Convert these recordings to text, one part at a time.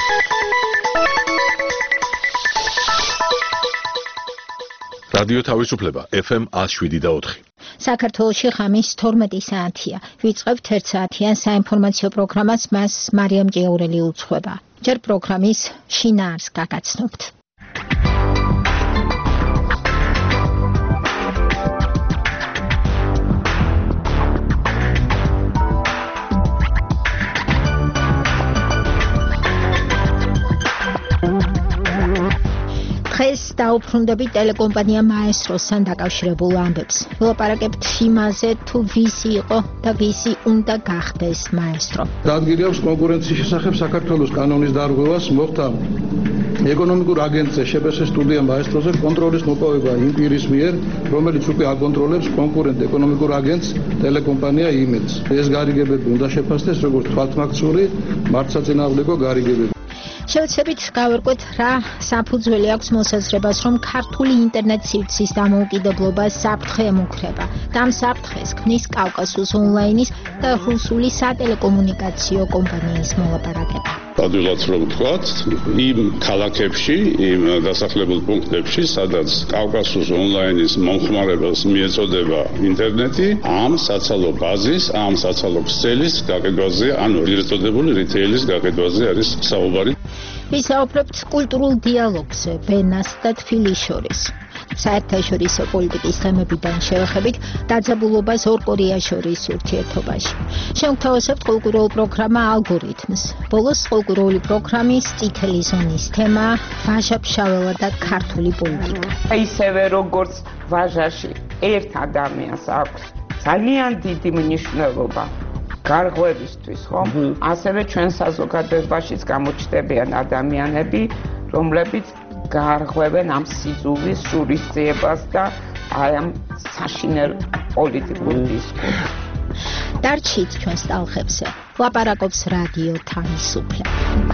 რადიო თავისუფლება FM 107.4. საქართველოში ღამის 12 საათია. ვიწყებთ 1 საათიან საინფორმაციო პროგრამას, მას მარიამ ჭიაურელი უძღვება. ჯერ პროგრამის შინაარს გაგაცნობთ. დღეს დაუბრუნდებით ტელეკომპანია მაესტროსთან დაკავშირებულ ამბებს. ვილაპარაკებთ იმაზე, თუ ვისი იყო და ვისი უნდა გახდეს მაესტრო. დადგილი აქვს კონკურენციის შესახებ საქართველოს კანონის დარღვევას მოხდა ეკონომიკურ აგენტზე შპს სტუდია მაესტროზე კონტროლის მოპოვება იმ პირის მიერ, რომელიც უკვე აკონტროლებს კონკურენტ ეკონომიკურ აგენტს ტელეკომპანია იმედს. ეს გარიგებები უნდა შეფასდეს როგორც თვალთმაქციური მართსაწინააღმდეგო გარიგებები. შევეცდებით გავერკვეთ რა საფუძველი აქვს მოსაზრებას, რომ ქართული ინტერნეტ სივრცის დამოუკიდებლობა საფრთხე ემუქრება. და ამ საფრთხეს ქმნის კავკასუს ონლაინის და რუსული სატელეკომუნიკაციო კომპანიის მოლაპარაკება. ადვილად რომ ვთქვათ, იმ ქალაქებში, იმ დასახლებულ პუნქტებში, სადაც კავკასუს ონლაინის მომხმარებელს მიეწოდება ინტერნეტი, ამ საცალო ბაზის, ამ საცალო ქსელის გაყიდვაზე, ანუ ერთადერთი რიტეილის გაყიდვაზე არის საუბარი. ვისაუბრებთ კულტურულ დიალოგზე ვენას და თბილისის შორის. საერთაშორისო პოლიტიკის თემებიდან შევეხებით დაძაბულობას ორ კორეას შორის ურთიერთობაში. შევთავაზებთ კულტურულ პროგრამა ალგორითმს. ბოლოს კულტურული პროგრამის წითელი ზონის თემა ვაჟა-ფშაველა და ქართული პოლიტიკა. ისევე როგორც ვაჟაში ერთ ადამიანს აქვს ძალიან დიდი მნიშვნელობა გარღვევისთვის, ხომ? ასევე ჩვენ საზოგადოებაშიც გამოჩნდებიან ადამიანები, რომლებიც გარღვევენ ამ სიძულის შურისძიებას და აი ამ საშინელ პოლიტიკურ დისკურსს. დარჩით ჩვენს ტალღებზე. ლაპარაკობს რადიო თავისუფლება.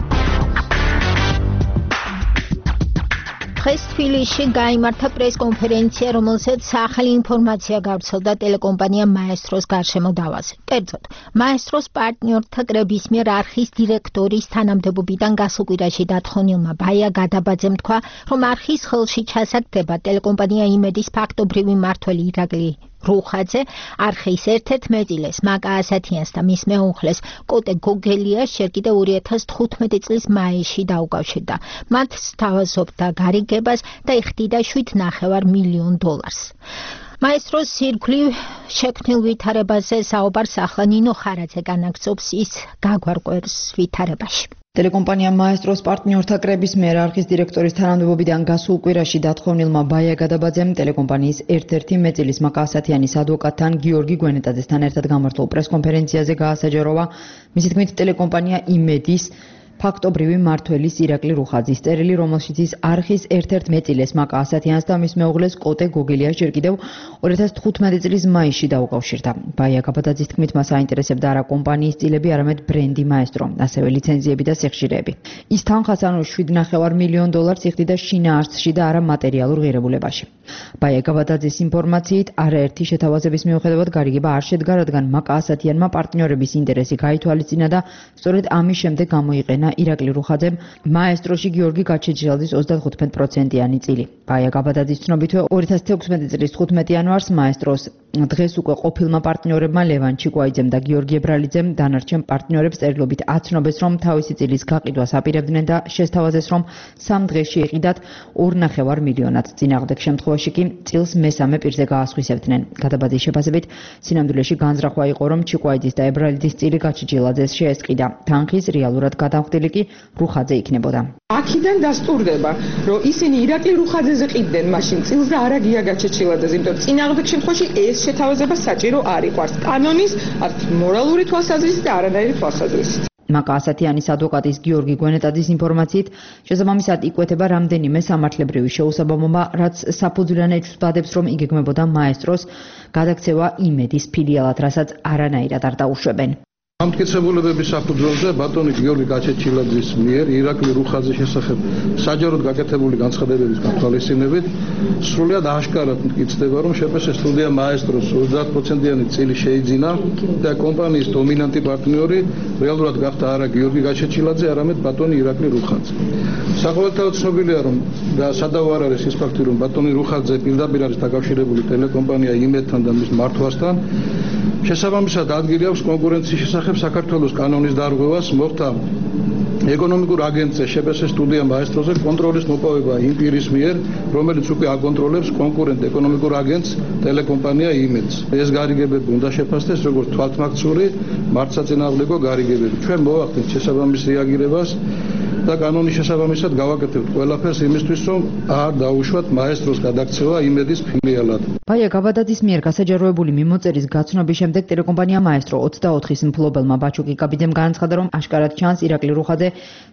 დღეს თბილისში გაიმართა პრესკონფერენცია, რომელზეც ახალი ინფორმაცია გავრცელდა ტელეკომპანია მაესტროს გარშემო დავაზე. კერძოდ, მაესტროს პარტნიორთა კრების მიერ არხის დირექტორის თანამდებობიდან გასულ კვირაში დათხოვნილმა ბაია გადაბაძემ თქვა, რომ არხის ხელში ჩასაგდება ტელეკომპანია იმედის ფაქტობრივი მმართველი ირაკლი რუხაძე, არხის ერთ-ერთ მეწილეს მაკა ასათიანს და მის მეუღლეს კოტე გოგელიას ჯერ კიდევ 2015 წლის მაისში დაუკავშირდა. მათ სთავაზობდა გარიგებას და იხდიდა $7.5 მილიონ. მაესტროს ირგვლივ შექმნილ ვითარებაზე საუბარს ახლა ნინო ხარაძე განაგრძობს, ის გაგვარკვევს ვითარებაში. ტელეკომპანია მაესტროს პარტნიორთა კრების მიერ არხის დირექტორის თანამდებობიდან გასულ კვირაში დათხოვნილმა ბაია გადაბაძემ ტელეკომპანიის ერთ-ერთი მეწილის მაკა ასათიანის ადვოკატთან გიორგი გვენეტაძესთან ერთად გამართულ პრესკონფერენციაზე გაასაჯაროვა, მისი თქმით ტელეკომპანია იმედის ფაქტობრივი მმართველის ირაკლი რუხაძის წერილი, რომელშიც ის არხის ერთ-ერთ მეწილეს მაკა ასათიანს და მის მეუღლეს კოტე გოგელიას ჯერ კიდევ 2015 წლის მაისში დაუკავშირდა. ბაია გადაბაძის თქმით, მას აინტერესებდა არა კომპანიის წილები, არამედ ბრენდი მაესტრო, ასევე ლიცენზიები და სიხშირეები. ის თანხას, ანუ $7.5 მილიონ იხდიდა შინაარსში და არა მატერიალურ ღირებულებაში. ბაია გადაბაძის ინფორმაციით, არაერთი შეთავაზების მიუხედავად გარიგება არ შედგა, რადგან მაკა ასათიანმა პარტნიორების ინტერესი გაითვალისწინა და სწორედ ამის შემდეგ გამოიყენა ირაკლი რუხაძემ მაესტროში გიორგი გაჩეჩილაძის 35%-იანი წილი. ბაია გადაბაძის ცნობითვე 2016 წლის 15 იანვარს მაესტროს დღეს უკვე ყოფილმა პარტნიორებმა ლევან ჩიკვაიძემ და გიორგი ებრალიძემ დანარჩენ პარტნიორებს წერილობით აცნობეს, რომ თავისი წილის გაყიდვას აპირებდნენ და შესთავაზეს, რომ 3 დღეში ეყიდათ $2.5 მილიონად. წინააღმდეგ შემთხვევაში კი წილს მესამე პირზე გაასხვისებდნენ. გადაბაძის შეფასებით, სინამდვილეში განზრახვა იყო, რომ ჩიკვაიძის და ებრალიძის წილი გაჩეჩილაძეს შეესყიდა. თანხის რეალურად გადამხდილი კი რუხაძე იქნებოდა. აქედან დასტურდება, რომ ისინი ირაკლი რუხაძეზე ყიდნენ მაშინ წილს და არა გია გაჩეჩილაძეზე, იმიტომ რომ წინააღმდეგ შემთხვევაში ეს შეთავაზება საჭირო არ იყო კანონის, არც მორალური თვალსაზრისით და არანაირი თვალსაზრისით. მაკა ასათიანის ადვოკატის გიორგი გვენეტაძის ინფორმაციით, შესაბამისად იკვეთება რამდენიმე სამართლებრივი შეუსაბამობა, რაც საფუძვლიან ეჭვბადებს, რომ იგეგმებოდა მაესტროს გადაქცევა იმედის ფილიალად, რასაც არანაირად არ დაუშვებენ. ამტკიცებულებების საფუძველზე ბატონი გიორგი გაჩეჩილაძის მიერ ირაკლი რუხაძის შესახებ საჯაროდ გაკეთებული განცხადებების გათვალისწინებით სრულად აშკარად მტკიცდება, რომ შეპეს სტუდია მაესტროს 30%-იანი წილი შეიძინა და კომპანიის დომინანტი პარტნიორი რეალურად გახდა არა გიორგი გაჩეჩილაძე, არამედ ბატონი ირაკლი რუხაძე. საყოველთაოდ ცნობილია, რომ და სადავო არ არის ის ფაქტი, რომ ბატონი რუხაძე პირდაპირ არის დაკავშირებული ტელეკომპანია იმედთან და მის მართვასთან. შესაბამისად ადგილი აქვს კონკურენციის შესახებ საქართველოს კანონის დარღვევას, მოხდა ეკონომიკურ აგენტზე შეპეს სტუდია მაესტროზე კონტროლის მოპოვება იმ პირის მიერ, რომელიც უკვე აკონტროლებს კონკურენტ ეკონომიკურ აგენტს ტელეკომპანია იმედს. ეს გარიგებები უნდა შეფასდეს როგორც თვალთმაქცური მართსაწინააღმდეგო გარიგებები. ჩვენ მოვახდენთ შესაბამის რეაგირებას და კანონის შესაბამისად გავაკეთებთ ყველაფერს იმისთვის, რომ არ დაუშვათ მაესტროს გადაქცევა იმედის ფილიალად. ბაია გაბადაძის მიერ გასაჯაროებული მიმოწერის გაცნობის შემდეგ ტელეკომპანია მაესტრო 24-ის მფლობელმა ბაჩუკი კაბიძემ განაცხადა, რომ აშკარად ჩანს ირაკლი რუხაძე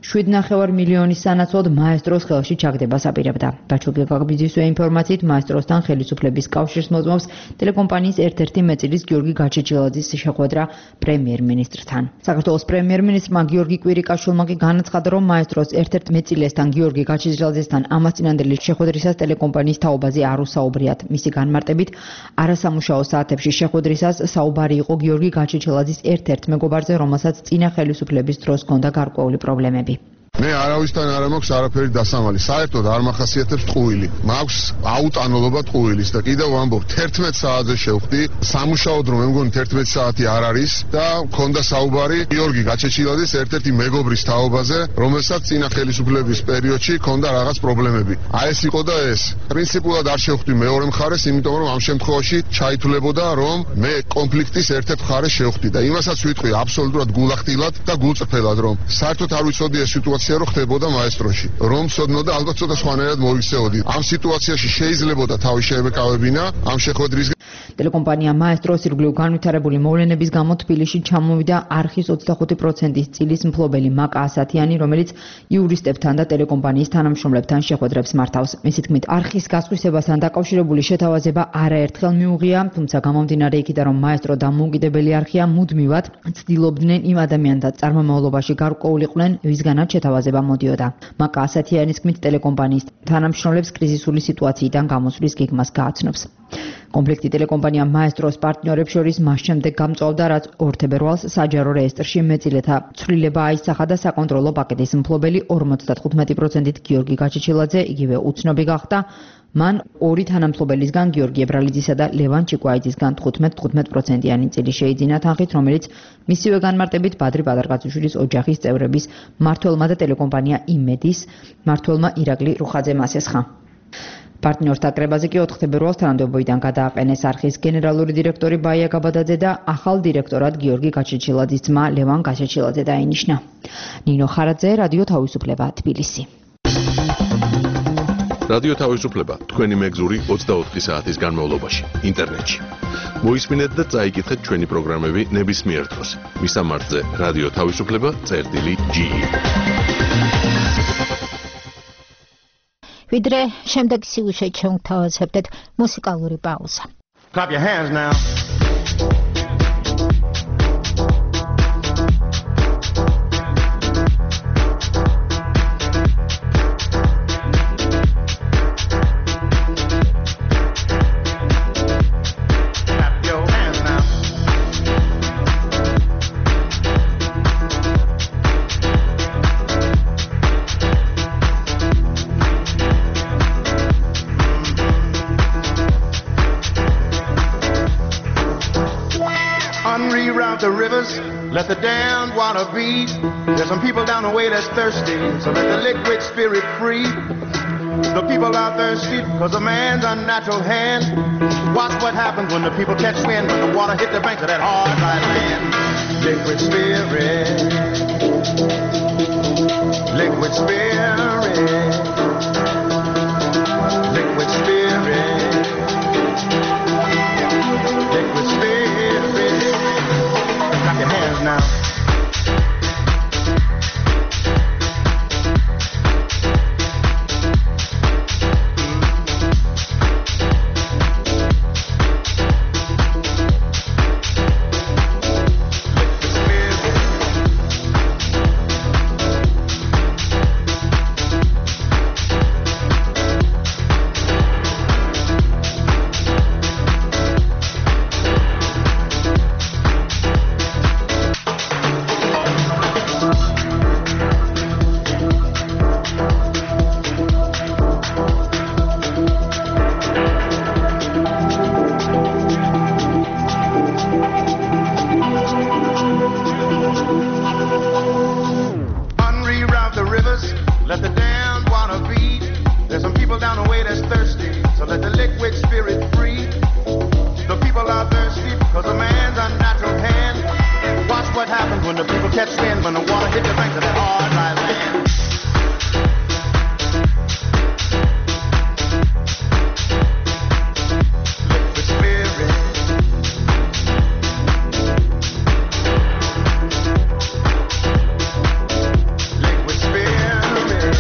7,5 მილიონის სანაცვლოდ მაესტროს ხელში ჩაგდებას აპირებდა. ბაჩუკი კაბიძის ინფორმაციით მაესტროსთან ხელისუფლების კავშირს მოწმობს ტელეკომპანიის ერთ-ერთი მეწილის გიორგი გაჩეჩილაძის შეხვედრა პრემიერ-მინისტრთან. საქართველოს პრემიერ-მინისტრმა გიორგი კვირიკაშვილმა კი განაცხადა, რომ მაესტროს ერთ-ერთ მეწილესთან გიორგი გაჩეჩილაძესთან ამასწინანდელი შეხვედრისას ტელეკომპანიის თაობაზე არ უსაუბრიათ. მისი განმარტებით, არასამუშაო საათებში შეხვედრისას საუბარი იყო გიორგი გაჩეჩილაძის ერთ-ერთ მეგობარზე, რომელსაც წინა ხელისუფლების დროს ჰქონდა გარკვეული პრობლემები. მე არავისთან არ მაქვს არაფერი დასამალი. საერთოდ არ მახასიათებს ტყუილი. მაქვს აუტანოლობა ტყუილის და კიდევ ვამბობ 11 საათზე შევხვდი. სამუშაო დრო მე მგონი 11 საათი არ არის და მქონდა საუბარი გიორგი გაჩეჩილაძის ერთ-ერთი მეგობრის თაობაზე, რომელსაც წინა ხელისუფლების პერიოდში ჰქონდა რაღაც პრობლემები. აი ეს იყო და ეს. პრინციპულად არ შევხვდი მეორე მხარეს, იმიტომ რომ ამ შემთხვევაში ჩაითვლებოდა, რომ მე კონფლიქტის ერთ-ერთ მხარეს შევხვდი და იმასაც ვიტყვი აბსოლუტურად გულახდილად და გულწრფელად, რომ საერთოდ არ ვიცოდი ეს სიტუაცია რო ხდებოდა მაესტროში. რომ ცოდნოდა ალბათ ცოტა სხვანაირად მოიქცეოდი. ამ სიტუაციაში შეიძლებოდა თავი შეებეკავებინა ამ შეხვედრის. ტელეკომპანია მაესტროს ირგვლივ განვითარებული მოვლენების გამო თბილისში ჩამოვიდა არხის 25%-ის წილის მფლობელი მაკა ასათიანი, რომელიც იურისტებთან და ტელეკომპანიის თანამშრომლებთან შეხვედრებს მართავს. მისი თქმით, არხის გასხვისებასთან დაკავშირებული შეთავაზება არაერთხელ მიუღია, თუმცა გამომდინარე იქიდან, რომ მაესტრო დამოუკიდებელი არხია, მუდმივად ცდილობდნენ იმ ადამიანთა წარმომავლობაში გარკვეულიყვნენ, ვისგანაც შეთავაზება მოდიოდა. მაკა ასათიანის თქმით, ტელეკომპანიის თანამშრომლებს კრიზისული სიტუაციიდან გამოსვლის გეგმას გააცნობს. კონფლიქტი ტელეკომპანია მაესტროს პარტნიორებს შორის მას შემდეგ გამწვავდა, რაც 2 თებერვალს საჯარო რეესტრში მეწილეთა ცვლილება აისახა და საკონტროლო პაკეტის მფლობელი 55%-ით გიორგი გაჩეჩილაძე იგივე უცნობი გახდა. მან ორი თანამფლობელისგან გიორგი ებრალიძისა და ლევან ჩიკვაიძისგან 15%-იანი წილი შეიძინა თანხით, რომელიც მისივე განმარტებით ბადრი პატარკაციშვილის ოჯახის წევრების მმართველმა და ტელეკომპანია იმედის მმართველმა ირაკლი რუხაძემ ასესხა. პარტნიორთა კრებაზე კი 4 თებერვალს თანამდებობიდან გადააყენეს არხის გენერალური დირექტორი ბაია გაბადაძე და ახალ დირექტორად გიორგი გაჩეჩილაძის ძმა ლევან გაჩეჩილაძე დაინიშნა. ნინო ხარაძე, რადიო თავისუფლება, თბილისი. რადიო თავისუფლება თქვენი მეგზური 24 საათის განმავლობაში ინტერნეტში. მოისმინეთ და წაიკითხეთ ჩვენი პროგრამები ნებისმიერ დროს. მისამართზე რადიო თავისუფლება.ge. ვიდრე შემდეგ სიუჟეტ შევთავაზებთ მუსიკალური პაუზა. Clap your hands now. The rivers, let the damned water beat. There's some people down the way that's thirsty, so let the liquid spirit free. The people are thirsty because of man's unnatural hand. Watch what happens when the people catch wind, when the water hit the banks of that hard, dry land. Liquid spirit, liquid spirit, liquid spirit, liquid spirit. Clap your hands now. Liquid spirit. hand when the water hit the banks of that hard, dry land. Liquid spirit. Liquid spirit.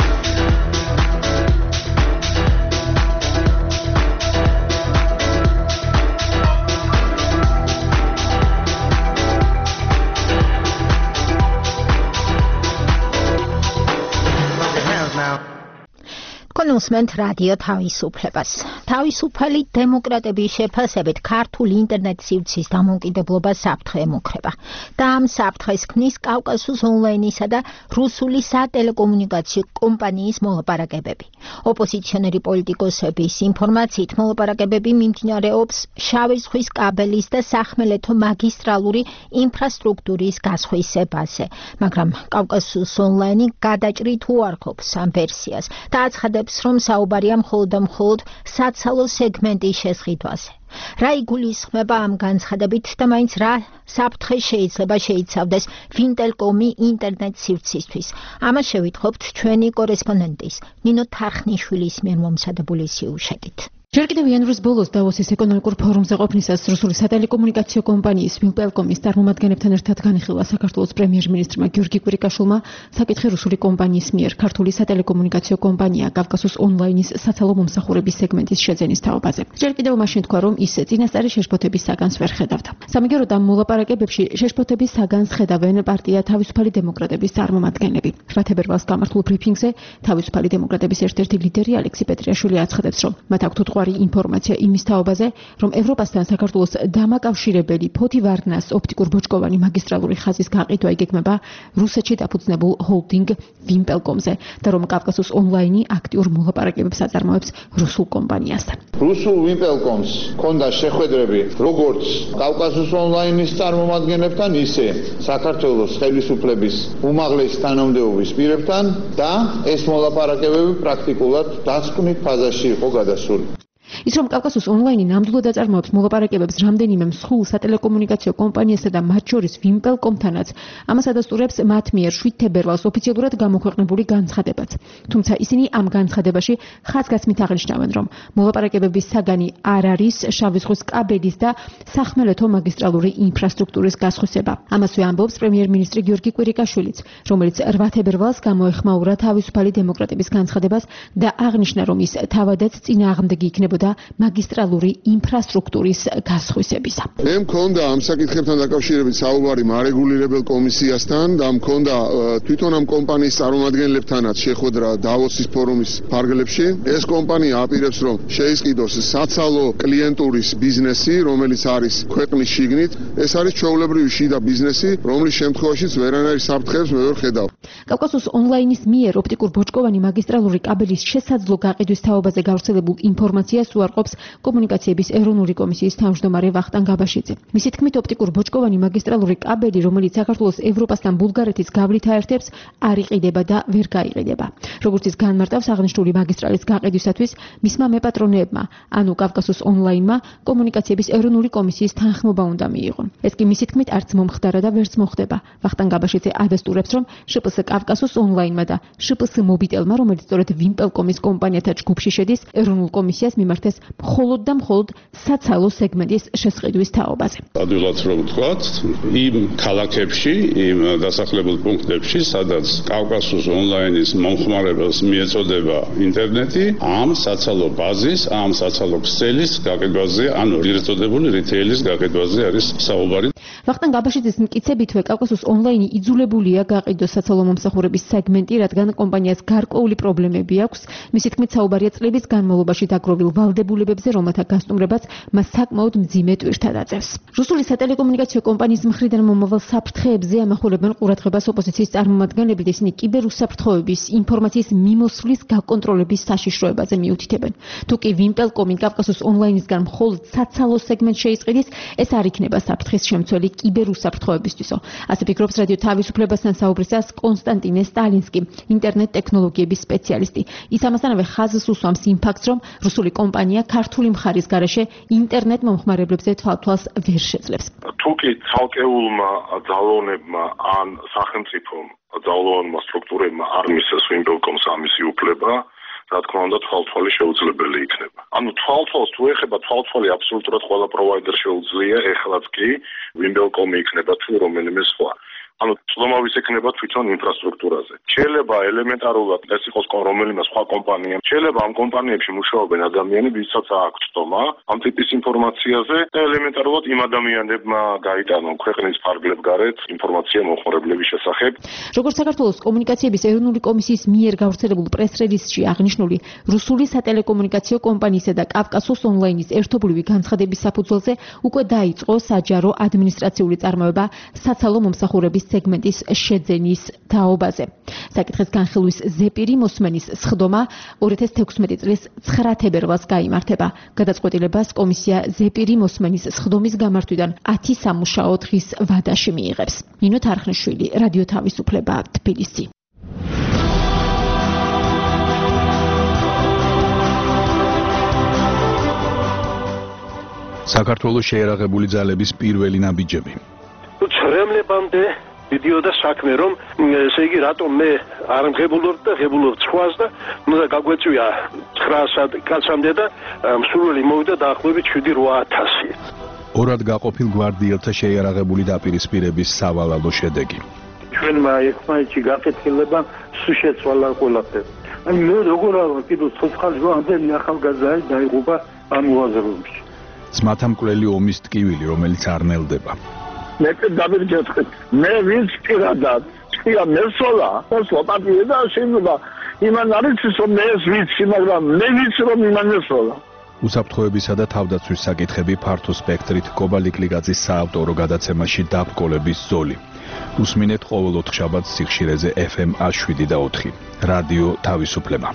კონსუმენტ რადიო თავისუფლებას. თავისუფალი დემოკრატების შეფასებით ქართული ინტერნეტ სივრცის დამოუკიდებლობა საფრთხე ემუქრება და ამ საფრთხეს ქმნის კავკასიის ონლაინისა და რუსული სატელეკომუნიკაციო კომპანიის მოლაპარაკებები. ოპოზიციონერი პოლიტიკოსების ინფორმაციით მოლაპარაკებები მიმდინარეობს შავი ზღვის კაბელის და სახმელეთო მაგისტრალური ინფრასტრუქტურის გასხვისებაზე, მაგრამ კავკასიის ონლაინი გადაჭრით უარყოფს ამ ვერსიას და აცხადებს, რომ საუბარია მხოლოდ და მხოლოდ საცალო სეგმენტის შესყიდვაზე. რა იგულისხმება ამ განცხადებით და მაინც რა საფრთხე შეიძლება შეიცავდეს ვინტელკომი ინტერნეტ სივრცისთვის? ამას შევითხობთ ჩვენი კორესპონდენტის ნინო თარხნიშვილის მიერ მომზადებული სიუჟეტით. ჯერ კიდევ იანვრის ბოლოს დავოსის ეკონომიკურ ფორუმზე ყოფნისას რუსული სატელეკომუნიკაციო კომპანიის ვინტელკომის წარმომადგენლებთან ერთად განიხილვა საქართველოს პრემიერ-მინისტრმა გიორგი კვირიკაშვილმა საკითხი რუსული კომპანიის მიერ ქართული სატელეკომუნიკაციო კომპანია კავკასიის ონლაინის საცალო მომსახურების სეგმენტის შეძენის თაობაზე. ჯერ კიდევ მაშინ თქვა, რომ ის წინასწარი შეშფოთების საგანს ვერ ხედავდა. სამაგიეროდ ამ მოლაპარაკებებში შეშფოთების საგანს ხედავენ პარტია თავისუფალი დემოკრატების წარმომადგენლები. 8 თებერვალს გამართულ ბრიფინგზე თავისუფალი დემოკრატების ერთ-ერთი ლიდერი ალექსი პეტრიაშვილი აცხადებს, რომ მათ აქვთ ინფორმაცია იმის თაობაზე, რომ ევროპასთან საქართველოს დამაკავშირებელი ფოთი-ვარდნას ოპტიკურ-ბოჭკოვანი მაგისტრალური ხაზის გაყიდვა იგეგმება რუსეთში დაფუძნებულ ჰოლდინგ ვინპელკომზე და რომ კავკასიის ონლაინი აქტიურ მოლაპარაკებებს აწარმოებს რუსულ კომპანიასთან. რუსულ ვინპელკომს ჰქონდა შეხვედრები როგორც კავკასიის ონლაინის წარმომადგენლებთან, ისე საქართველოს ხელისუფლების უმაღლესი თანამდებობის პირებთან და ეს მოლაპარაკებები პრაქტიკულად დასკვნით ფაზაში იყო გადასული. ის რომ კავკასიის ონლაინი ნამდვილად აწარმოებს მოლაპარაკებებს რამდენიმე მსხვილ სატელეკომუნიკაციო კომპანიასა და მათ შორის ვინპელკომთანაც, ამას ადასტურებს მათ მიერ 7 თებერვალს ოფიციალურად გამოქვეყნებული განცხადებაც. თუმცა ისინი ამ განცხადებაში ხაზგასმით აღნიშნავენ, რომ მოლაპარაკებების საგანი არ არის შავი ზღვის კაბელის და სახმელეთო მაგისტრალური ინფრასტრუქტურის გასხვისება. ამასვე ამბობს პრემიერ-მინისტრი გიორგი კვირიკაშვილიც, რომელიც 8 თებერვალს გამოეხმაურა თავისუფალი დემოკრატების განცხადებას და აღნიშნა, რომ ის თავადაც წინააღმდეგი იქნებოდა მაგისტრალური ინფრასტრუქტურის გასხვისებისა. მე მქონდა ამ საკითხებთან დაკავშირებით საუბარი მარეგულირებელ კომისიასთან და მქონდა თვითონ ამ კომპანიის წარმომადგენლებთანაც შეხვედრა დავოსის ფორუმის ფარგლებში. ეს კომპანია აპირებს, რომ შეისყიდოს საცალო კლიენტურის ბიზნესი, რომელიც არის ქვეყნის შიგნით. ეს არის ჩვეულებრივი შიდა ბიზნესი, რომლის შემთხვევაშიც ვერანაირ საფრთხეებს მე ვერ ხედავ. კავკასიის ონლაინის მიერ ოპტიკურ-ბოჭკოვანი მაგისტრალური კაბელის შესაძლო გაყიდვის თაობაზე გავრცელებულ ინფორმაციას უარყოფს კომუნიკაციების ეროვნული კომისიის თავმჯდომარე ვახტანგ გაბაშიძე. მისი თქმით, ოპტიკურ-ბოჭკოვანი მაგისტრალური კაბელი, რომელიც საქართველოს ევროპასთან ბულგარეთის გავლით აერთებს, არ იყიდება და ვერ გაიყიდება. როგორც ის განმარტავს, აღნიშნული მაგისტრალის გაყიდვისათვის მისმა მეპატრონეებმა, ანუ კავკასიის ონლაინმა, კომუნიკაციების ეროვნული კომისიის თანხმობა უნდა მიიღონ. ეს კი მისი თქმით არც მომხდარა და ვერც მოხდება. ვახტანგ გაბაშიძე ადასტურებს, რომ შპს კავკასიის ონლაინმა და შპს მობიტელმა, რომელიც სწორედ ვინპელკომის კომპანიათა ჯგუფში შედის, ეროვნულ კომისიას მიმართეს მხოლოდ და მხოლოდ საცალო სეგმენტის შესყიდვის თაობაზე. ადვილად რომ ვთქვათ, იმ ქალაქებში, იმ დასახლებულ პუნქტებში, სადაც კავკასიის ონლაინის მომხმარებელს მიეწოდება ინტერნეტი, ამ საცალო ბაზის, ამ საცალო ქსელის გაყიდვაზე, ანუ ერთწოდებული რიტეილის გაყიდვაზე არის საუბარი. ვახტანგ გაბაშიძის მტკიცებითვე კავკასიის ონლაინი იძულებულია გაყიდოს საცალო მომსახურების სეგმენტი, რადგან კომპანიას გარკვეული პრობლემები აქვს. მისი თქმით, საუბარია წლების განმავლობაში დაგროვილ ვალდებულებებზე, რომელთა გასტუმრებაც მას საკმაოდ მძიმე ტვირთად აწევს. რუსული სატელეკომუნიკაციო კომპანიის მხრიდან მომავალ საფრთხეებზე ამახვილებენ ყურადღებას ოპოზიციის წარმომადგენლები და ისინი კიბერუსაფრთხოების, ინფორმაციის მიმოსვლის გაკონტროლების საშიშროებაზე მიუთითებენ. თუ კი ვინპელკომი კავკასიის ონლაინისგან მხოლოდ საცალო სეგმენტს შეისყიდის, ეს არ იქნება საფრთხის შემცველი კიბერუსაფრთხოებისთვისო. ასე ფიქრობს რადიო თავისუფლებასთან საუბრისას კონსტანტინე სტალინსკი, ინტერნეტ ტექნოლოგიების სპეციალისტი. ის ამასთანავე ხაზს უსვამს იმ ფაქტს, რომ რუსული კომპანია ქართული მხარის გარეშე ინტერნეტ მომხმარებლებზე თვალთვალს ვერ შეძლებს. თუკი ცალკეულმა ძალოვნებმა ან სახელმწიფომ ძალოვანმა სტრუქტურებმა არ მისცეს ვიმბელკომს ამისი უფლება, რა თქმა უნდა თვალთვალი შეუძლებელი იქნება. ანუ თვალთვალს თუ ეხება თვალთვალი აბსოლუტურად ყველა პროვაიდერ შეუძლია, ეხლაც კი ვიმბელკომი იქნება თუ რომელიმე სხვა. ანუ ცდომავის ექნება თვითონ ინფრასტრუქტურაზე. შეიძლება ელემენტარულად ეს იყოს რომელიმე სხვა კომპანია. შეიძლება ამ კომპანიებში მუშაობენ ადამიანები, ვისაც აქვს ცდომა ამ ტიპის ინფორმაციაზე და ელემენტარულად იმ ადამიანებმა გაიტანონ ქვეყნის ფარგლებ გარეთ ინფორმაცია მომხმარებლების შესახებ. როგორც საქართველოს კომუნიკაციების ეროვნული კომისიის მიერ გავრცელებულ პრეს-რელიზში აღნიშნული, რუსული სატელეკომუნიკაციო კომპანიისა და კავკასოს ონლაინის ერთობლივი განცხადების საფუძველზე უკვე დაიწყო საჯარო ადმინისტრაციული წარმოება საცალო მომსახურების სეგმენტის შეძენის თაობაზე. საკითხის განხილვის ზეპირი მოსმენის სხდომა 2016 წლის 9 თებერვალს გაიმართება. გადაწყვეტილებას კომისია ზეპირი მოსმენის სხდომის გამართვიდან 10 სამუშაო დღის ვადაში მიიღებს. ნინო თარხნიშვილი, რადიო თავისუფლება, თბილისი. საქართველოს შეერაღებული ძალების პირველი ნაბიჯები. ცრემლებამდე მიდიოდა საქმე, რომ ესე იგი რატომ მე არ მღებულობ და ღებულობ სხვას და უნდა გაგვეწვია 900 კაცამდე და მსურველი მოვიდა დაახლოებით 7-8000. ორად გაყოფილ გვარდიელთა შეიარაღებული დაპირისპირების სავალალო შედეგი. ჩვენმა ერთმანეთში გაკეთილება სულ შეცვალა ყველაფერი. აი მე როგორ არა კიდევ ცოცხალი ამდენი ახალგაზრდა დაიღუპა ამ უაზროებში. ძმათა მკვლელი ომის ტკივილი, რომელიც არ ნელდება. მე დავირჯეთხეთ. მე ვინც პირადად წია მესოლა, მოსლა პატივი და შეიძლება იმან არის რომ მე ეს ვიცი, მაგრამ მე ვიცი რომ იმან მესოლა. უსაფრთხოებისა და თავდაცვის საკითხები ფართო სპექტრით კობალიკლიგაძის საავტორო გადაცემაში დაბრკოლების ზოლი. უსმინეთ ყოველ 4 შაბათს სიხშირეზე FM 7 და 4. რადიო თავისუფლება.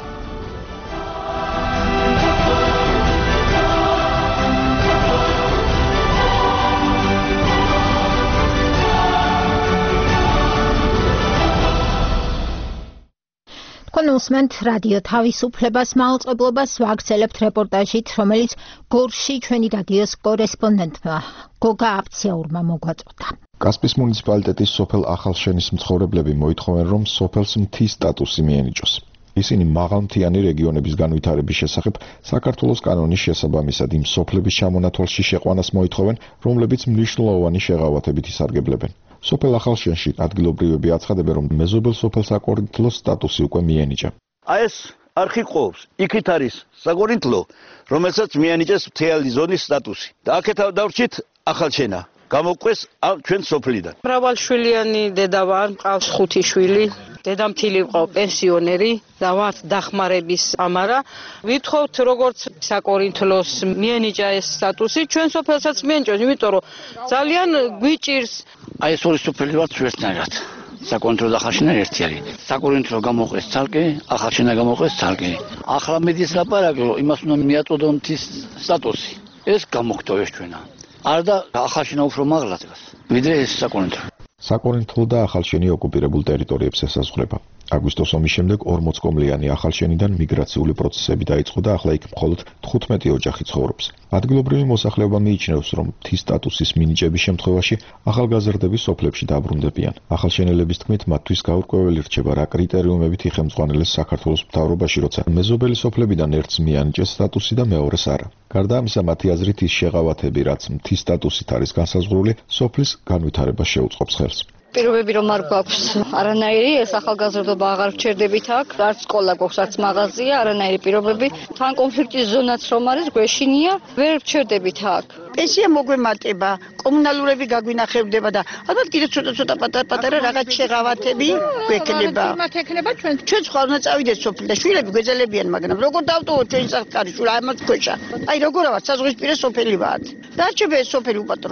კონსმენთ რადიო თავისუფლებას მაუწყებლობას ვაგრძელებთ რეპორტაჟით, რომელიც გორში ჩვენი რადიოს კორესპონდენტმა გოგა აფციაურმა მოგვაწოდა. კასპის მუნიციპალიტეტის სოფელ ახალშენის მცხოვრებლები მოითხოვენ, რომ სოფელს მთის სტატუსი მიენიჭოს. ისინი მაღალმთიანი რეგიონების განვითარების შესახებ საქართველოს კანონის შესაბამისად იმ სოფლების ჩამონათვალში შეყვანას მოითხოვენ, რომლებიც მნიშვნელოვანი შეღავათებით ისარგებლებენ. სოფელ ახალშენში ადგილობრივები აცხადებენ, რომ მეზობელ სოფელს საკორინთლოს სტატუსი უკვე მიენიჭა. აი ეს არხი ყოფს, იქით არის საკორინთლო, რომელსაც მიენიჭეს მთიანი ზონის სტატუსი. და აქეთ დავრჩით ახალშენა. გამოყვეს ჩვენ სოფლიდან. მრავალშვილიანი დედა ვარ, მყავს 5 შვილი. დედამთილი ვყავ პენსიონერი და ვართ დახმარების ამარა. ვითხოვთ როგორც საკორინთლოს მიენიჭა ეს სტატუსი, ჩვენ სოფელსაც მიენიჭოს, იმიტომ რომ ძალიან გვიჭირს. აი ეს ორი სოფელი ვართ ერთნაირად. საკორინთლო და ახალშენა ერთი არის. საკორინთლო გამოყვეს ცალკე, ახალშენა გამოყვეს ცალკე. ახლა მედის ლაპარაკი, რომ იმას უნდა მიაწოდონ მთის სტატუსი. ეს გამოხტოვეს ჩვენა. არ და ახალშენა უფრო მაღლა დგას, ვიდრე ეს საკორინთლო. საკორინთლო და ახალშენი ოკუპირებულ ტერიტორიებს ესაზღვრება. აგვისტოს ომის შემდეგ 40 კომლიანი ახალშენიდან მიგრაციული პროცესები დაიწყო და ახლა იქ მხოლოდ 15 ოჯახი ცხოვრობს. ადგილობრივი მოსახლეობა მიიჩნევს, რომ მთის სტატუსის მინიჭების შემთხვევაში ახალგაზრდები სოფლებში დაბრუნდებიან. ახალშენელების თქმით, მათთვის გაურკვეველი რჩება, რა კრიტერიუმებით იხელმძღვანელეს საქართველოს მთავრობაში, როცა მეზობელი სოფლებიდან ერთს მიანიჭეს სტატუსი და მეორეს არა. გარდა ამისა, მათი აზრით ის შეღავათები, რაც მთის სტატუსით არის განსაზღვრული, სოფლის განვითარებას შეუწყობს ხელს. პირობები რომ არ გვაქვს არანაირი, ეს ახალგაზრდობა აღარ ვჩერდებით აქ, არც სკოლა გვაქვს, არც მაღაზია, არანაირი პირობები. თან კონფლიქტის ზონაც რომ არის, გვეშინია, ვერ ვჩერდებით აქ. პენსია მოგვემატება, კომუნალურები გაგვინახებდება და ალბათ კიდე ცოტა პატარა რაღაც შეღავათები გვექნება. მათ ექნება ჩვენ სხვა უნდა წავიდეთ სოფლიდან, შვილები გვეძლებიან, მაგრამ როგორ დავტოვოთ ჩვენი სახკარი, შვილა ამათ ქვეშა. აი როგორ ავარ, საზღვრისპირა სოფელი ვართ. და არჩება ეს სოფელი უპატრონო.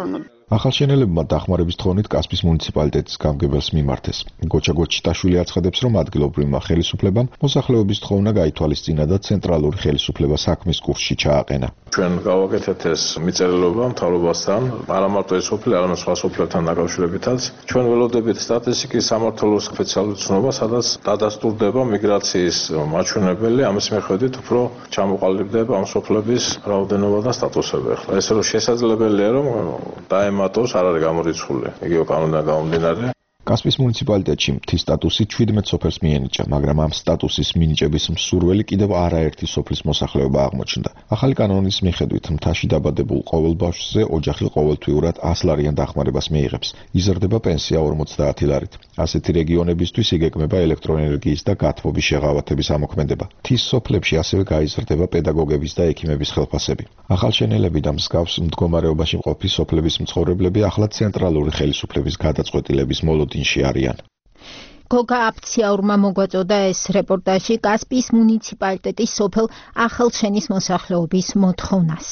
ახალშენელებმა დახმარების თხოვნით კასპის მუნიციპალიტეტის გამგებელს მიმართეს. გოჩა გოჩიტაშვილი აცხადებს, რომ ადგილობრივმა ხელისუფლებამ მოსახლეობის თხოვნა გაითვალისწინა და ცენტრალური ხელისუფლება საქმის კურსში ჩააყენა. ჩვენ გავაკეთეთ ეს მიწერილობა მთავრობასთან, არა მარტო ეს სოფელი, არამედ სხვა სოფლებთან დაკავშირებითაც. ჩვენ ველოდებით სტატისტიკის სამმართველოს სპეციალურ ცნობას, სადაც დადასტურდება მიგრაციის მაჩვენებელი, ამის მიხედვით უფრო ჩამოყალიბდება ამ სოფლების რაოდენობა და სტატუსები. ახლა ეს რომ შესაძლებელია, რომ დაემატოს, არ არის გამორიცხული. იგივე კანონიდან გამომდინარე. კასპის მუნიციპალიტეტში მთის სტატუსი 17 სოფელს მიენიჭა, მაგრამ ამ სტატუსის მინიჭების მსურველი კიდევ არაერთი სოფლის მოსახლეობა აღმოჩნდა. ახალი კანონის მიხედვით მთაში დაბადებულ ყოველ ბავშვზე ოჯახი ყოველთვიურად 100 ლარიან დახმარებას მიიღებს. იზრდება პენსია 50 ლარით. ასეთი რეგიონებისთვის იგეგმება ელექტროენერგიის და გათბობის შეღავათების ამოქმედება. მთის სოფლებში ასევე გაიზრდება პედაგოგების და ექიმების ხელფასები. ახალშენელები და მსგავს მდგომარეობაში მყოფი სოფლების მცხოვრებლები ახლა ცენტრალური ხელისუფლების გადაწყვეტილების მოლოდინში არიან. გოგა აფციაურმა მოგვაწოდა ეს რეპორტაჟი კასპიის მუნიციპალიტეტის სოფელ ახალშენის მოსახლეობის მოთხოვნაზე.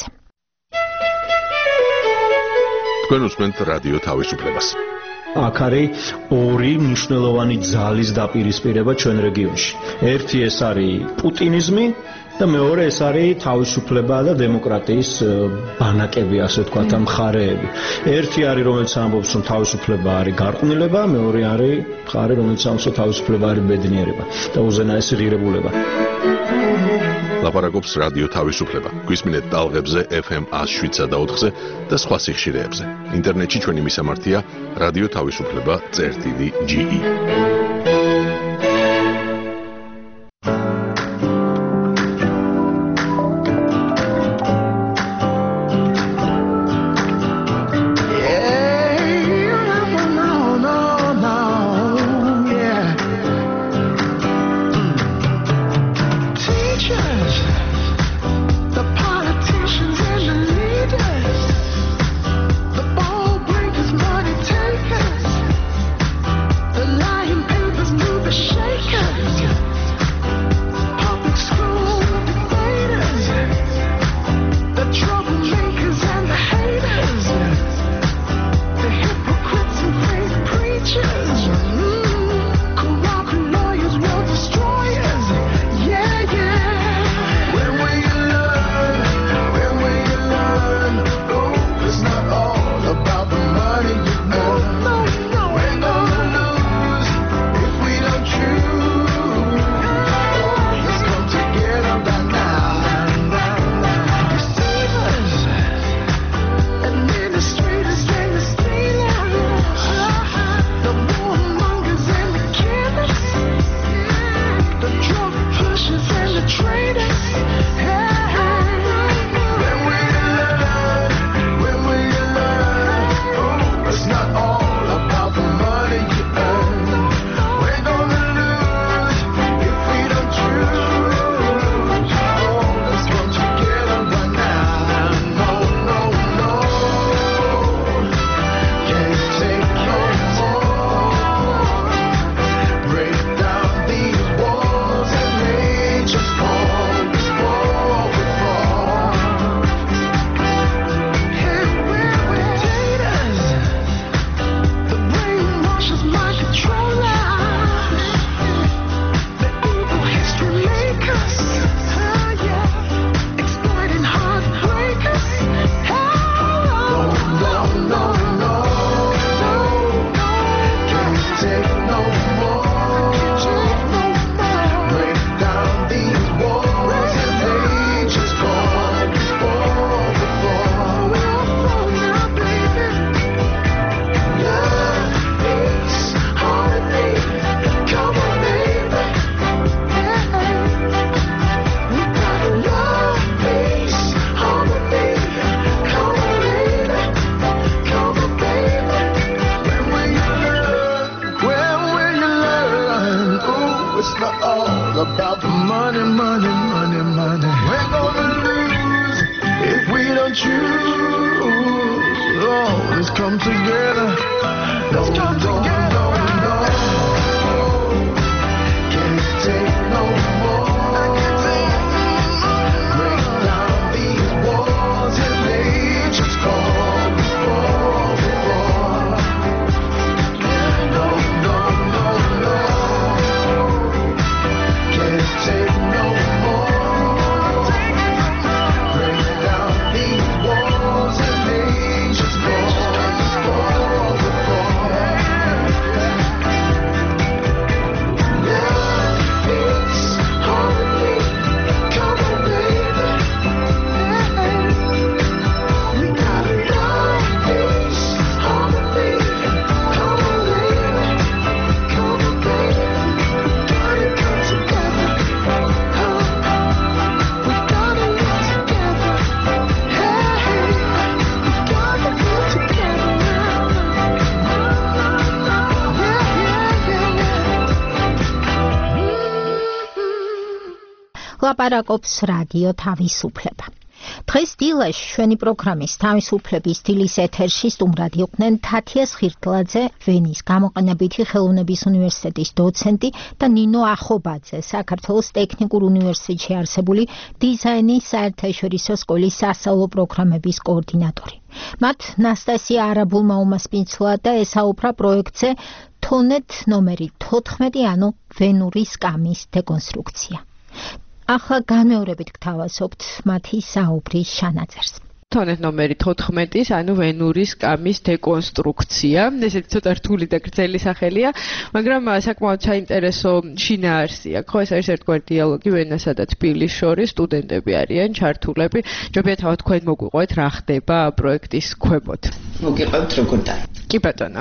თქვენ უსმენთ რადიო თავისუფლებას. აქ არის ორი მნიშვნელოვანი ძალის დაპირისპირება ჩვენ რეგიონში. ერთი ეს არის პუტინიზმი და მეორე ეს არის თავისუფლება და დემოკრატიის ბანაკები, ასე ვთქვათ, მხარეები. ერთი არის, რომელიც ამბობს, რომ თავისუფლება არის გარყვნილება, მეორე არის მხარე, რომელიც ამბობს, რომ თავისუფლება არის ბედნიერება და უზენაესი ღირებულება. ლაპარაკობს რადიო თავისუფლება. გვისმინეთ ტალღებზე FM 107.4-ზე და სხვა სიხშირეებზე. ინტერნეტში ჩვენი მისამართია რადიო თავისუფლება.ge. ლაპარაკობს რადიო თავისუფლება. დღეს დილაში ჩვენი პროგრამის თავისუფლების დილის ეთერში სტუმრად იყვნენ თათიას ხირტლაძე, ვენის გამოყენებითი ხელოვნების უნივერსიტეტის დოცენტი და ნინო ახობაძე, საქართველოს ტექნიკურ უნივერსიტეტში არსებული დიზაინის საერთაშორისო სკოლის სასწავლო პროგრამების კოორდინატორი. მათ ნასტასია არაბულმა უმასპინძლა და ესაუბრა პროექტზე თონეთ ნომერი 14, ანუ ვენური სკამის დეკონსტრუქცია. ახლა განმეორებით გთავაზობთ მათი საუბრის შანაძერს. თონეთ ნომერი 14, ანუ ვენური სკამის დეკონსტრუქცია. ესეთი ცოტა რთული და გრძელი სახელია, მაგრამ საკმაოდ საინტერესო შინაარსია. ხო, ეს არის ერთგვარი დიალოგი ვენასა და თბილისის შორის, სტუდენტები არიან ჩართულები. ჯობია თავად თქვენ მოგვიყვეთ რა ხდება პროექტის ქვემოთ. მოგიყვებთ როგორ და? კი ბატონო.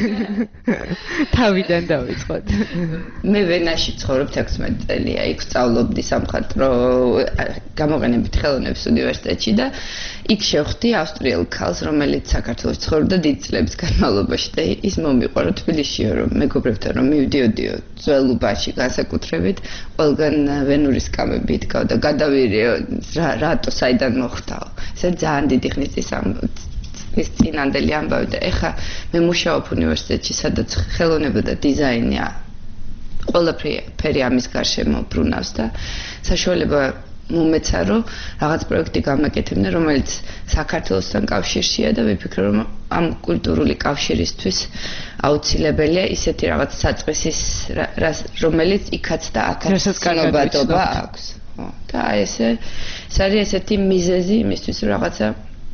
თავიდან დავიწყოთ. მე ვენაში ცხოვრობ 16 წელია, იქ სწავლობდი სამხატვრო გამოყენებითი ხელოვნების უნივერსიტეტში და იქ შევხვდი ავსტრიელ ქალს, რომელიც საქართველოს ცხოვრობდა დიდ წლების განმავლობაში და ის მომიყვარო თბილისშიო, რომ მეგობრებთან რომ მივდიოდიო ძველუბაში განსაკუთრებით, ყველგან ვენური სკამები დგა და გადავირიო რატო საიდან მოხდაო. ეს ძალიან დიდი ხნის ის წინანდელი ამბავი და ეხა მე მუშაობ უნივერსიტეტში, სადაც ხელოვნება და დიზაინია ყველაფერი ამის გარშემო ბრუნავს და საშუალება მომეცა რომ რაღაც პროექტი გამაკეთებინა, რომელიც საქართველოსთან კავშირშია და ვიფიქრე რომ ამ კულტურული კავშირისთვის აუცილებელია ისეთი რაღაც საწყისის რომელიც იქაც და აქაც ცნობადობა აქვს. ხო, და ეს არის ესეთი მიზეზი იმისთვის რომ რაღაცა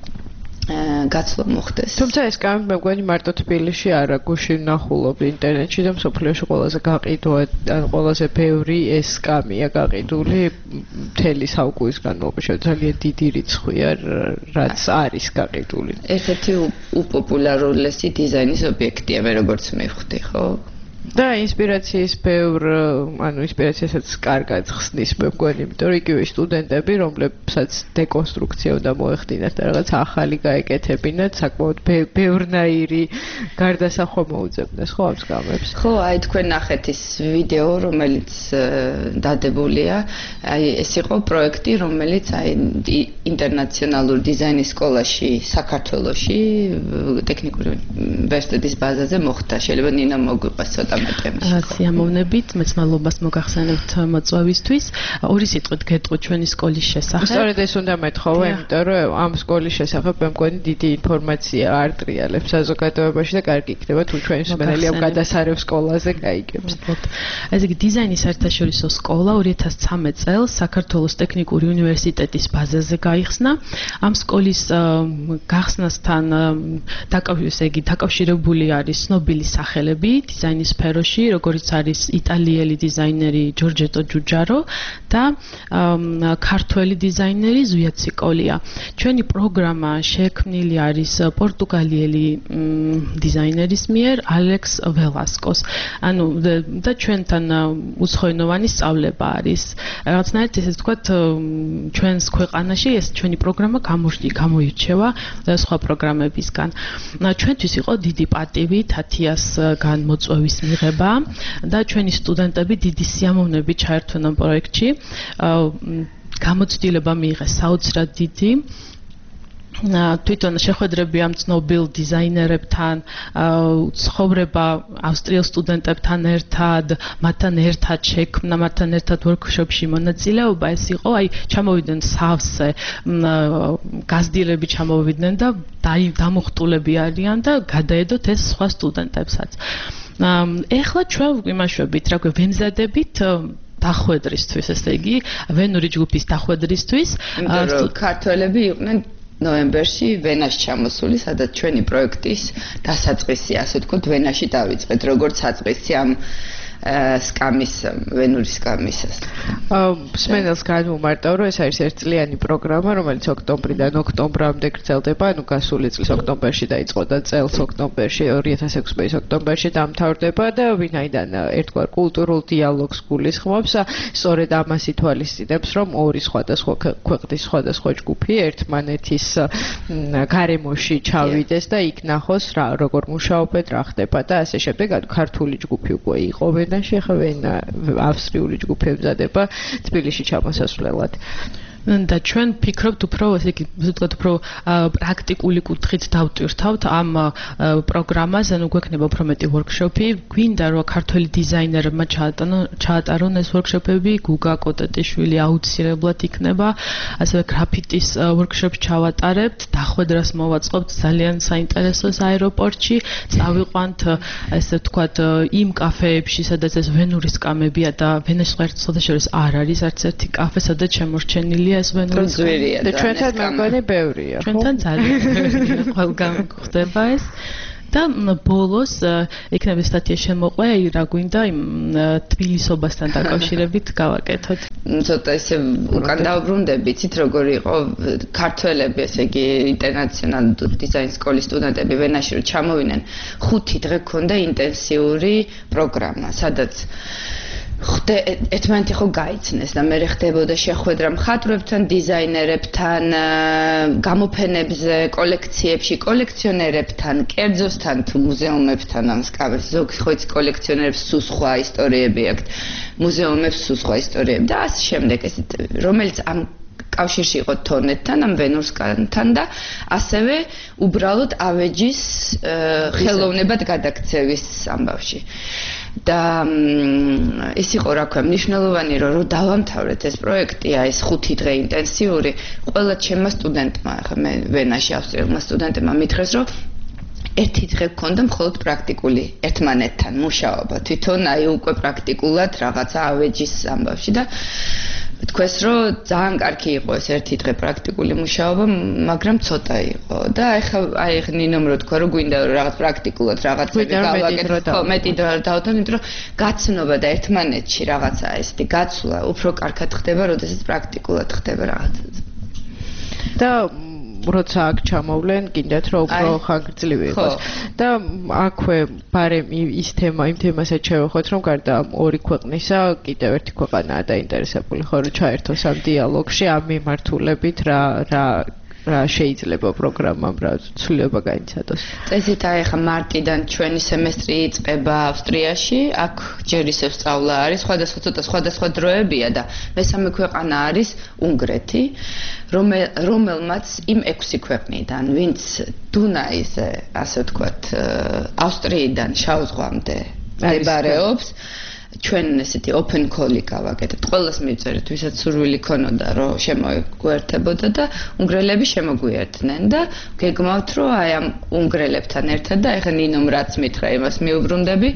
გაცვლა მოხდეს. თუმცა ეს კამი მე მგონი მარტო თბილისში არა, გუშინ ვნახულობ ინტერნეტში და მსოფლიოში ყველაზე გაყიდვა, ან ყველაზე ბევრი ეს კამია გაყიდული მთელი საუკუნის განმავლობაში. ძალიან დიდი რიცხვია, რაც არის გაყიდული. ერთ-ერთი უპოპულარულესი დიზაინის ობიექტია, მე როგორც მივხვდი, ხო? და ინსპირაციის ინსპირაციასაც კარგად ხსნის მე მგონი, იმიტომ რომ იგივე სტუდენტები, რომლებსაც დეკონსტრუქცია უნდა მოეხდინათ და რაღაც ახალი გაეკეთებინათ, საკმაოდ ბევრნაირი გარდასახვა მოუძებნეს, ხო, ამ სკამებს? ხო, აი თქვენ ნახეთ ის ვიდეო, რომელიც დადებულია, აი ეს იყო პროექტი, რომელიც აი ინტერნაციონალურ დიზაინის სკოლაში საქართველოში ტექნიკური უნივერსიტეტის ბაზაზე მოხდა. შეიძლება ნინა მოგვიყვეს ცოტა სიამოვნებით, მეც მადლობას მოგახსენებთ მოწვევისთვის. ორი სიტყვით გეტყვი ჩვენი სკოლის შესახებ. სწორედ ეს უნდა მეთხოვე, იმიტომ რომ ამ სკოლის შესახებ მე მგონი დიდი ინფორმაცია არ ტრიალებს საზოგადოებაში და კარგი იქნება თუ ჩვენი მსმენელი ამ გადასარევ სკოლაზე გაიგებს. ესე იგი დიზაინის საერთაშორისო სკოლა 2013 წელს საქართველოს ტექნიკური უნივერსიტეტის ბაზაზე გაიხსნა. ამ სკოლის გახსნასთან დაკავშირებული არის ცნობილი სახელები დიზაინის სფეროში, როგორც არის იტალიელი დიზაინერი ჯორჯეტო ჯუჯარო და ქართველი დიზაინერი ზვია ციკოლია. ჩვენი პროგრამა შექმნილი არის პორტუგალიელი დიზაინერის მიერ ალექს ველასკოს. ანუ და ჩვენთან უცხოენოვანი სწავლება არის. რაღაცნაირად ესე ვთქვათ, ჩვენს ქვეყანაში ეს ჩვენი პროგრამა გამოირჩევა სხვა პროგრამებისგან. ჩვენთვის იყო დიდი პატივი თათიასგან მოწვევის მიღება და ჩვენი სტუდენტები დიდი სიამოვნებით ჩაერთვნენ ამ პროექტში. გამოცდილება მიიღეს საოცრად დიდი. თვითონ შეხვედრები ამ ცნობილ დიზაინერებთან, ცხოვრება ავსტრიელ სტუდენტებთან ერთად, მათთან ერთად შექმნა, მათთან ერთად ვორქშოპში მონაწილეობა, ეს იყო, აი, ჩამოვიდნენ სავსე გაზრდილები ჩამოვიდნენ და დამუხტულები არიან და გადაედოთ ეს სხვა სტუდენტებსაც. ეხლა ჩვენ ვიმაშვებით, რა ქვია, ვემზადებით დახვედრისთვის, ესე იგი, ვენური ჯგუფის დახვედრისთვის. ქართველები იყვნენ ნოემბერში ვენაში ჩამოსული, სადაც ჩვენი პროექტის დასაწყისი, ასე ვთქვათ, ვენაში დავიწყეთ, როგორც საწყისი ამ სკამის, ვენური სკამის. მსმენელს განვუმარტავ, რომ ეს არის ერთწლიანი პროგრამა, რომელიც ოქტომბრიდან ოქტომბრამდე გრძელდება, ანუ გასული წლის ოქტომბერში დაიწყო და წელს ოქტომბერში, 2016 წლის ოქტომბერში დამთავრდება და ვინაიდან ერთგვარ კულტურულ დიალოგს გულისხმობს, სწორედ ამას ითვალისწინებს, რომ ორი სხვადასხვა ქვეყნის სხვადასხვა ჯგუფი ერთმანეთის გარემოში ჩავიდეს და იქ ნახოს, როგორ მუშაობენ, რა ხდება და ასე შემდეგ. ანუ ქართული ჯგუფი უკვე იყო ვენაში, ახლა ვენა ავსტრიული ჯგუფი ემზადება თბილისში ჩამოსასვლელად. და ჩვენ ფიქრობთ უფრო ესე იგი ზუსტად უფრო პრაქტიკული კუთხით დავტვირთავთ ამ პროგრამას, ანუ გვექნება უფრო მეტი ვორქშოპი, გვინდა რომ ქართველი დიზაინერებმა ჩაატარონ ეს ვორქშოპები, გუგა კოტეტიშვილი აუცილებლად იქნება, ასევე გრაფიტის ვორქშოპს ჩავატარებთ, დახვედრას მოვაწყობთ ძალიან საინტერესოს აეროპორტში, წავიყვანთ ესე ვთქვათ იმ კაფეებში, სადაც ეს ვენური სკამებია და ვენაში ერთსა შორის არ არის არც ერთი კაფე, სადაც შემორჩენილია ეს ვენური სკამები. და ჩვენთან მეგონი ბევრია. ჩვენთან ძალიან ბევრია, ყველგან გვხდება ეს. და ბოლოს იქნება სტატია შემოყვე, რა გვინდა იმ თბილისობასთან დაკავშირებით გავაკეთოთ. ცოტა ისე უკან დავბრუნდები, იცით როგორი იყო ქართველები, ესე იგი ინტერნაციონალ დიზაინ სკოლის სტუდენტები ვენაში რომ ჩამოვიდნენ, 5 დღე ქონდა ინტენსიური პროგრამა, სადაც ერთმანეთი ხო გაიცნეს და მე ხდებოდა შეხვედრა მხატვრებთან, დიზაინერებთან, გამოფენებზე, კოლექციებში, კოლექციონერებთან, კერძოსთან თუ მუზეუმებთან ამ სკამებს. ზოგი ხო იცი კოლექციონერებს სულ სხვა ისტორიები აქვთ, მუზეუმებს სულ სხვა ისტორიები და ასე შემდეგ. ესეთ რომელიც ამ კავშირში იყო თორნეთთან, ამ ვენურსკანთან და ასევე უბრალოდ ავეჯის ხელოვნებად გადაქცევის ამბავში. და ის იყო რა ქვია მნიშვნელოვანი რომ დავამთავრეთ ეს პროექტი, ეს 5 დღე ინტენსიური, ყველა ჩემმა სტუდენტმა, ახლა მე ვენაში ავსტრიელმა სტუდენტებმა მითხრეს რომ ერთი დღე გქონდა მხოლოდ პრაქტიკული ერთმანეთთან მუშაობა, თვითონ აი უკვე პრაქტიკულად რაღაცა ავეჯის ამბავში და თქვეს რომ ძალიან კარგი იყო ეს ერთი დღე პრაქტიკული მუშაობა, მაგრამ ცოტა იყო და აი ნინომ რო თქვა რომ გვინდა რაღაც პრაქტიკულად რაღაცები გავაკეთოთ, ხო მეტი დრო დავდოთ, იმიტომ რომ გაცნობა და ერთმანეთში რაღაცა ესეთი გაცვლა უფრო კარგად ხდება, როდესაც პრაქტიკულად ხდება რაღაცა. და როცა აქ ჩამოვლენ, გინდათ რომ უფრო ხანგრძლივი იყოს. და აქვე ბარემ ის თემა, იმ თემასაც შევეხოთ, რომ გარდა ორი ქვეყნისა, კიდევ ერთი ქვეყანაა დაინტერესებული, ხო, რომ ჩაერთოს ამ დიალოგში, ამ მიმართულებით რა შეიძლება პროგრამამ რა ცვლილება გაიცადოს. წესით აი ხა მარტიდან ჩვენი სემესტრი იწყება ავსტრიაში, აქ ჯერ ისევ სწავლა არის, სხვადასხვა დროებია და მესამე ქვეყანა არის უნგრეთი, რომელმაც იმ 6 ქვეყნიდან, ვინც დუნაიზე, ასე ვთქვათ, ავსტრიიდან შავ ზღვამდე მდებარეობს, ჩვენ ესეთი open call-ი გავაკეთეთ. ყველას მივწერეთ, ვისაც სურვილი ქონოდა, რომ შემოგვერთებოდა და უნგრელები შემოგვიერთდნენ და გეგმავთ, რომ აი ამ უნგრელებთან ერთად და ეხლა ნინომ რაც მითხრა, იმას მიუბრუნდები.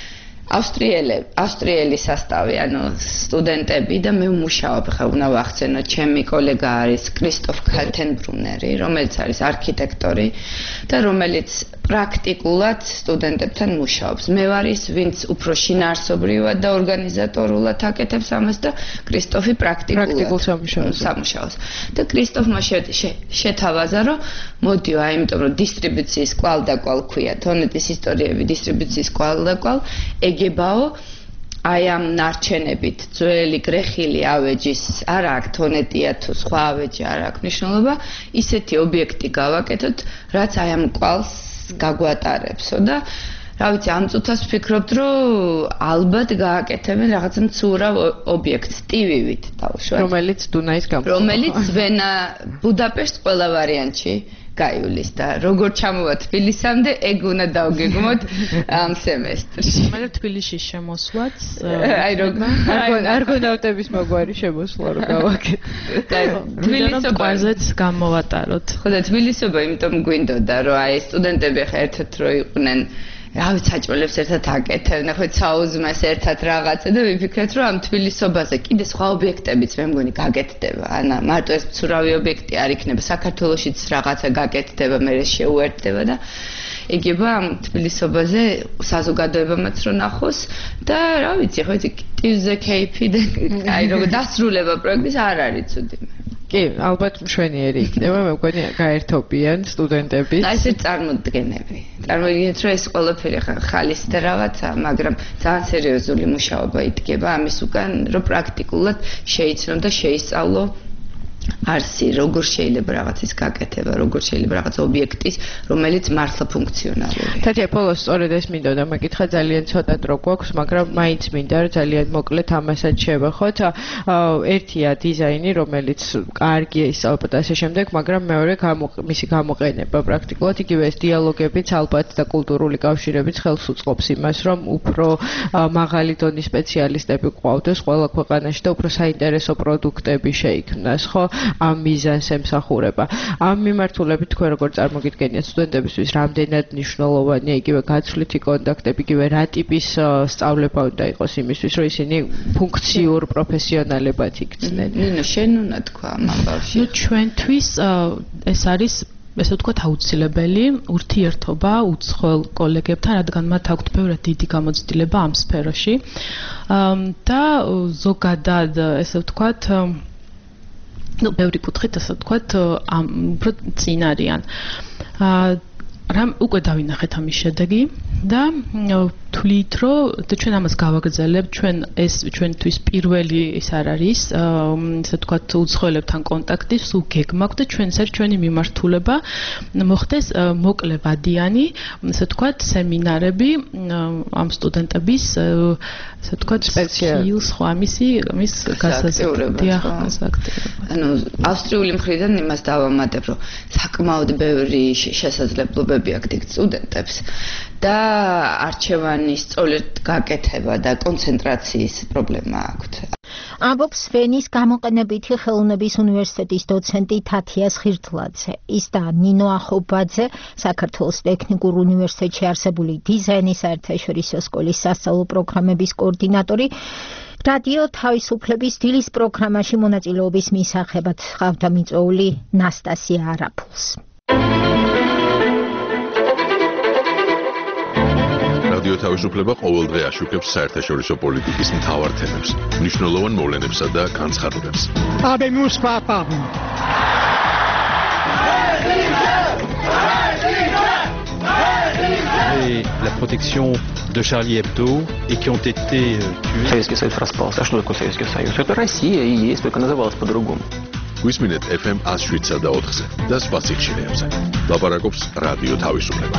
ავსტრიელი სასტავი, ანუ სტუდენტები და მე ვმუშაობ, ხა უნდა ვახცენო, ჩემი კოლეგა არის კრისტოფ კალტენბრუნერი, რომელიც არის არქიტექტორი და რომელიც პრაქტიკულად სტუდენტებთან მუშაობს. მე ვარ ის, ვინც უფრო შინაარსობრივად და ორგანიზატორულად აკეთებს ამას და კრისტოფი პრაქტიკულ სამუშაოს. და კრისტოფმა შეთავაზა, რომ მოდიო, იმიტომ რომ დისტრიბუციის კვალ და კვალ ქვია, თონეთის ისტორიები დისტრიბუციის კვალ და კვალ ეგებაო აი ამ ნარჩენებით ძველი გრეხილი ავეჯის არა აქვს თონეტია თუ სხვა ავეჯი არ აქვს მნიშვნელობა, ისეთი ობიექტი გავაკეთოთ, რაც აი ამ კვალს გაგვატარებსო და რა ვიცი, ამ წუთას ვფიქრობთ, რომ ალბათ გააკეთებენ რაღაცა მცურავ ობიექტს ტივივით დავუშვათ, რომელიც დუნაის გამოყოფა, რომელიც ვენა ბუდაპეშტს ყველა ვარიანტში გაივლის და როგორ ჩამოვა თბილისამდე, ეგ უნდა დავგეგმოთ ამ სემესტრში. მაგრამ თბილისში შემოსვლაც აი როგორ არგონავტების მოგვარი შემოსვლა რომ გავაკეთოთ. თბილისობაზეც გამოვატაროთ. ხო და თბილისობა იმიტომ გვინდოდა, რომ აი სტუდენტები ხა ერთად რო იყვნენ, რა ვიცი, საჭმელებს ერთად აკეთებდნენ, ხო საუზმეს ერთად რაღაცა და ვიფიქრეთ, რომ ამ თბილისობაზე კიდე სხვა ობიექტებიც მე მგონი გაკეთდება. ანა მარტო ეს მცურავი ობიექტი არ იქნება, საქართველოშიც რაღაცა გაკეთდება, მე შეუერთდება და იგება ამ თბილისობაზე საზოგადოებამაც რო ნახოს და რა ვიცი, ხო იცი, ტივზე кейფი და აი როგორ დასრულება პროექტის არ არის ცუდი. კი, ალბათ მშვენიერი იქნება, მე მგონი გაერთობიან სტუდენტები. აი ეს წარმოდგენები. წარმოგიდგენთ, რომ ეს ყველაფერი ხალის და რაღაცა, მაგრამ ძალიან სერიოზული მუშაობა იდგება ამის უკან, რომ პრაქტიკულად შეიცნო და შეისწავლო არსი, როგორ შეიძლება რაღაცის გაკეთება, როგორ შეიძლება რაღაც ობიექტის, რომელიც მართლა ფუნქციონალურია. თათია, ბოლოს სწორედ ეს მინდოდა მეკითხა, ძალიან ცოტა დრო გვაქვს, მაგრამ მაინც მინდა ძალიან მოკლედ ამასაც შევეხოთ. ერთია დიზაინი, რომელიც კარგია ისწავლება ასე შემდეგ, მაგრამ მეორე მისი გამოყენება პრაქტიკულად იგივე ეს დიალოგებიც ალბათ და კულტურული კავშირებიც ხელს უწყობს იმას, რომ უფრო მაღალი დონის სპეციალისტები გვყავდეს ყველა ქვეყანაში და უფრო საინტერესო პროდუქტები შეიქმნას, ხო? ამ მიზანს ემსახურება. ამ მიმართულებით თქვენ როგორ წარმოგიდგენიათ სტუდენტებისთვის რამდენად მნიშვნელოვანია იგივე გაცვლითი კონტაქტები, იგივე რა ტიპის სწავლება უნდა იყოს იმისთვის, რომ ისინი ფუნქციურ პროფესიონალებად იქცნენ? ნინო, შენ უნდა თქვა ამ ამბავში. ჩვენთვის ეს არის ესე ვთქვათ აუცილებელი ურთიერთობა უცხოელ კოლეგებთან, რადგან მათ აქვთ ბევრად დიდი გამოცდილება ამ სფეროში. და ზოგადად ესე ვთქვათ ბევრი კუთხით ასე ვთქვათ უფრო წინ არიან. რამ უკვე დავინახეთ ამის შედეგი და თვლით, რომ ჩვენ ამას გავაგრძელებთ, ჩვენთვის პირველი ეს არ არის, ესე ვთქვათ, უცხოელებთან კონტაქტი, სულ გეგმა გვაქვს და ჩვენც არის ჩვენი მიმართულება მოხდეს მოკლევადიანი, ესე ვთქვათ, სემინარები ამ სტუდენტების, ესე ვთქვათ, სპეციალს ხო ამის გასაზრდია. ანუ ავსტრიული მხრიდან იმას დავამატებ, რომ საკმაოდ ბევრი შესაძლებლობები აქვს დიდ სტუდენტებს და არჩევანის სწორედ გაკეთება და კონცენტრაციის პრობლემა აქვთ. ამბობს ვენის გამოყენებითი ხელოვნების უნივერსიტეტის დოცენტი თათია სხირთლაძე. ის და ნინო ახობაძე, საქართველოს ტექნიკურ უნივერსიტეტში არსებული დიზაინის საერთაშორისო სკოლის სასწავლო პროგრამების კოორდინატორი, რადიო თავისუფლების დილის პროგრამაში მონაწილეობის მისაღებად ჰყავდა მიწვეული ნასტასია არაფულს. რადიო თავისუფლება ყოველდღე აშუქებს საერთაშორისო პოლიტიკის მთავარ თემებს, მნიშვნელოვან მოვლენებსა და განცხადებებს. La protection de Charlie Hebdo et qui ont été tués. Советский Союз распался. А что такое Советский Союз? Это Россия и есть, только называлась по-другому. გვისმინეთ FM 107 და 4-ზე და სხვა სიხშირეებზე. ლაპარაკობს რადიო თავისუფლება.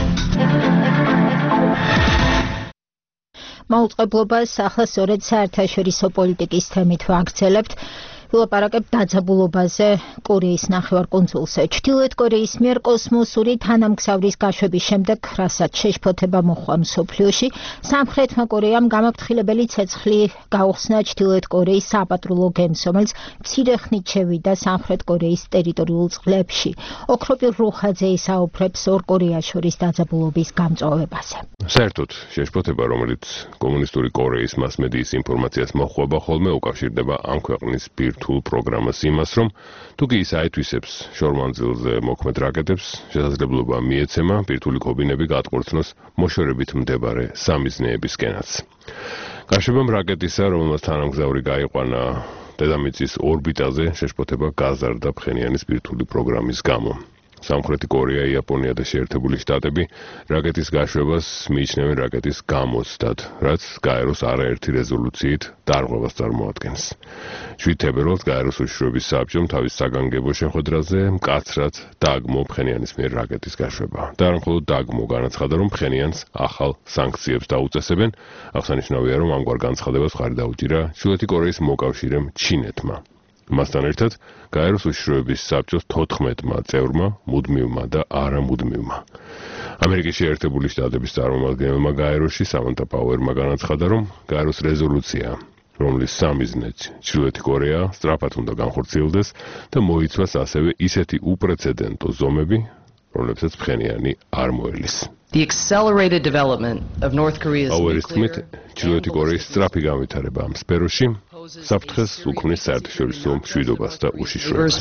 მაუწყებლობას ახლა სწორედ საერთაშორისო პოლიტიკის თემით ვაგრძელებთ. ვილაპარაკებთ დაძაბულობაზე კორეის ნახევარკუნძულზე. ჩრდილოეთ კორეის მიერ კოსმოსური თანამგზავრის გაშვების შემდეგ, რასაც შეშფოთება მოჰყვა მსოფლიოში, სამხრეთმა კორეამ გამაფრთხილებელი ცეცხლი გაუხსნა ჩრდილოეთ კორეის საპატრულო გემს, რომელიც მცირე ხნით შევიდა სამხრეთ კორეის ტერიტორიულ წყლებში. ოქროპირ რუხაძე ისაუბრებს ორ კორეას შორის დაძაბულობის გამწვავებაზე. საერთოდ შეშფოთება, რომელიც კომუნისტური კორეის მასმედიის ინფორმაციას მოჰყვება ხოლმე, უკავშირდება ამ ქვეყნის ბირთვულ პროგრამას იმას, რომ თუ კი ის აითვისებს შორმანძილზე მოქმედ რაკეტებს, შესაძლებლობა მიეცემა ბირთვული ქობინები გატყორცნოს მოშორებით მდებარე სამიზნეებისკენაც. გარშემო რაკეტისა, რომელმაც თანამგზავრი გაიყვანა დედამიწის ორბიტაზე, შეშფოთება გაზარდა ფხენიანის ბირთვული პროგრამის გამო. სამხრეთი კორეა, იაპონია და შეერთებული შტატები რაკეტის გაშვებას მიიჩნევენ რაკეტის გამოცდად, რაც გაეროს არაერთი რეზოლუციით დარღვევას წარმოადგენს. 7 თებერვალს გაეროს უშიშროების საბჭომ თავის საგანგებო შეხვედრაზე მკაცრად დააგმო ფხენიანის მიერ რაკეტის გაშვება. და არა მხოლოდ დააგმო, განაცხადა, რომ ფხენიანს ახალ სანქციებს დაუწესებენ. აღსანიშნავია, რომ ამგვარ განცხადებას მხარი დაუჭირა ჩრდილოეთი კორეის მოკავშირემ ჩინეთმა. მასთან ერთად გაეროს უშიშროების საბჭოს 14-მა წევრმა, მუდმივმა და არამუდმივმა. ამერიკის შეერთებული შტატების წარმომადგენელმა გაეროში სამანთა პაუერმა განაცხადა, რომ გაეროს რეზოლუცია, რომლის სამიზნეც ჩრდილოეთი კორეა სწრაფად უნდა განხორციელდეს და მოიცვას ასევე ისეთი უპრეცედენტო ზომები, რომლებსაც ფხენიანი არ მოელის. The accelerated development of North Korea's nuclear ჩრდილოეთი კორეის სწრაფი განვითარება ამ სფეროში საფრთხეს უქმნის საერთაშორისო მშვიდობას და უშიშროებას.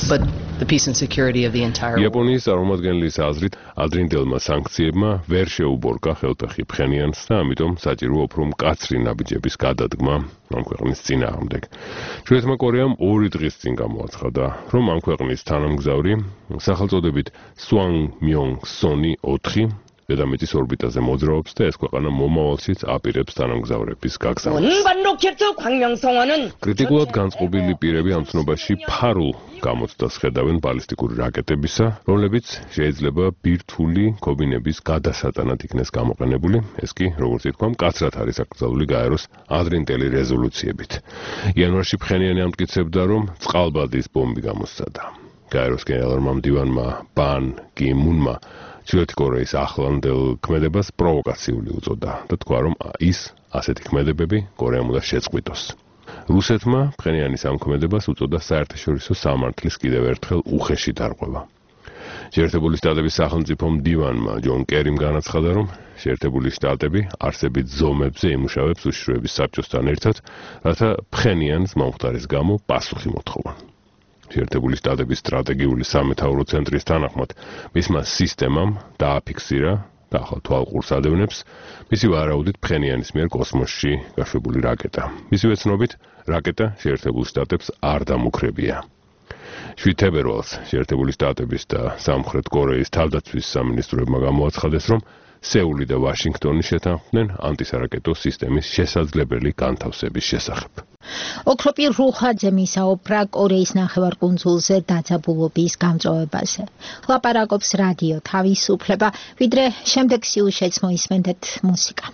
იაპონიის წარმომადგენლის აზრით, ადრინდელმა სანქციებმა ვერ შეუბორკა ხელფეხი ფხენიანს და ამიტომ საჭიროა უფრო მკაცრი ნაბიჯების გადადგმა ამ ქვეყნის წინააღმდეგ. ჩრდილოეთმა კორეამ 2 დღის წინ გამოაცხადა, რომ ამ ქვეყნის თანამგზავრი სახელწოდებით სუანგ მიონგ სონი 4 დედამიწის ორბიტაზე მოძრაობს და ეს ქვეყანა მომავალშიც აპირებს თანამგზავრების გაგზავნას. კრიტიკულად განწყობილი პირები ამ ცნობაში ფარულ გამოცდას ხედავენ ბალისტიკური რაკეტებისა, რომლებიც შეიძლება ბირთვული კობინების გადასატანად იქნეს გამოყენებული. ეს კი, როგორც ითქვა, მკაცრად არის აკრძალული გაეროს ადრინდელი რეზოლუციებით. იანვარში ფხენიანი ამტკიცებდა, რომ წყალბადის ბომბი გამოსცადა. გაეროს გენერალურმა მდივანმა ბან კი მუნმა ჩრდილოეთი კორეის ახლანდელ ქმედებას პროვოკაციული უწოდა და თქვა, რომ ის ასეთი ქმედებები კორეამ უნდა შეწყვიტოს. რუსეთმა ფხენიანის ამ ქმედებას უწოდა საერთაშორისო სამართლის კიდევ ერთხელ უხეში დარღვევა. შეერთებული შტატების სახელმწიფო მდივანმა ჯონ კერიმ განაცხადა, რომ შეერთებული შტატები არსებით ზომებზე იმუშავებს უშიშროების საბჭოსთან ერთად, რათა ფხენიანს მომხდარის გამო პასუხი მოთხოვან. შეერთებული შტატების სტრატეგიული სამეთაურო ცენტრის თანახმად მისმა სისტემამ დააფიქსირა და ახალ თვალყურს ადევნებს მისი ვარაუდით ფხენიანის მიერ კოსმოსში გაშვებული რაკეტა. მისივე ცნობით, რაკეტა შეერთებულ შტატებს არ დამუქრებია. 7 თებერვალს შეერთებული შტატების და სამხრეთ კორეის თავდაცვის სამინისტროებმა გამოაცხადეს, რომ სეული და ვაშინგტონი შეთანხმდნენ ანტისარაკეტო სისტემის შესაძლებელი განთავსების შესახებ. ოქროპირ რუხაძე მისაუბრა კორეის ნახევარკუნძულზე დაძაბულობის გამწვავებაზე. ლაპარაკობს რადიო თავისუფლება, ვიდრე შემდეგ სიუჟეტს მოისმენთ მუსიკა.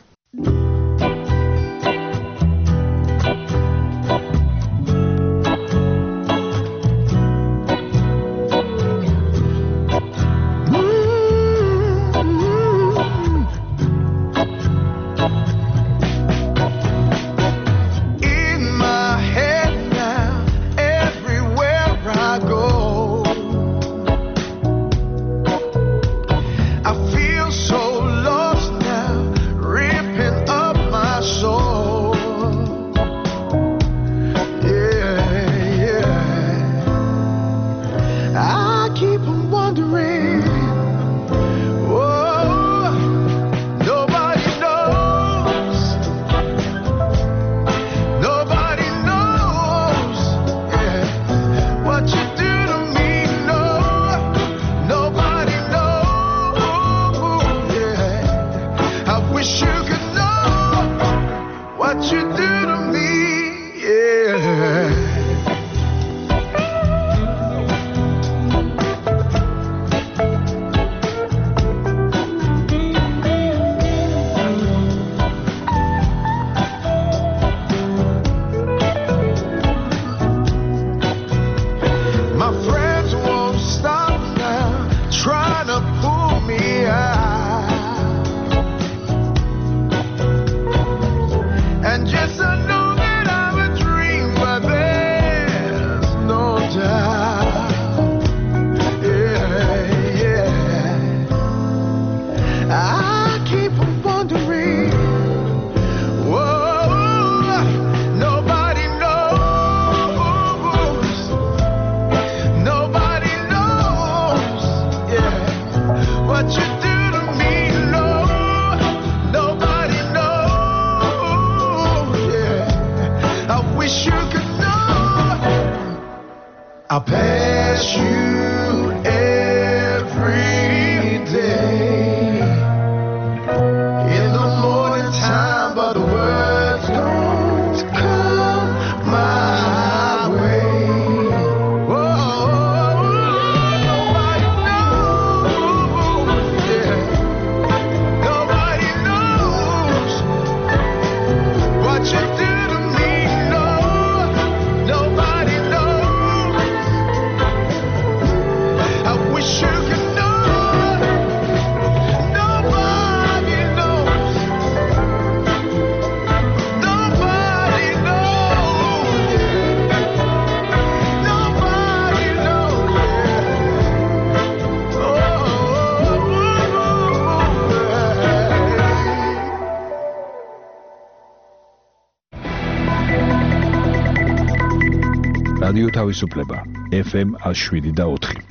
რადიო თავისუფლება FM 107.4.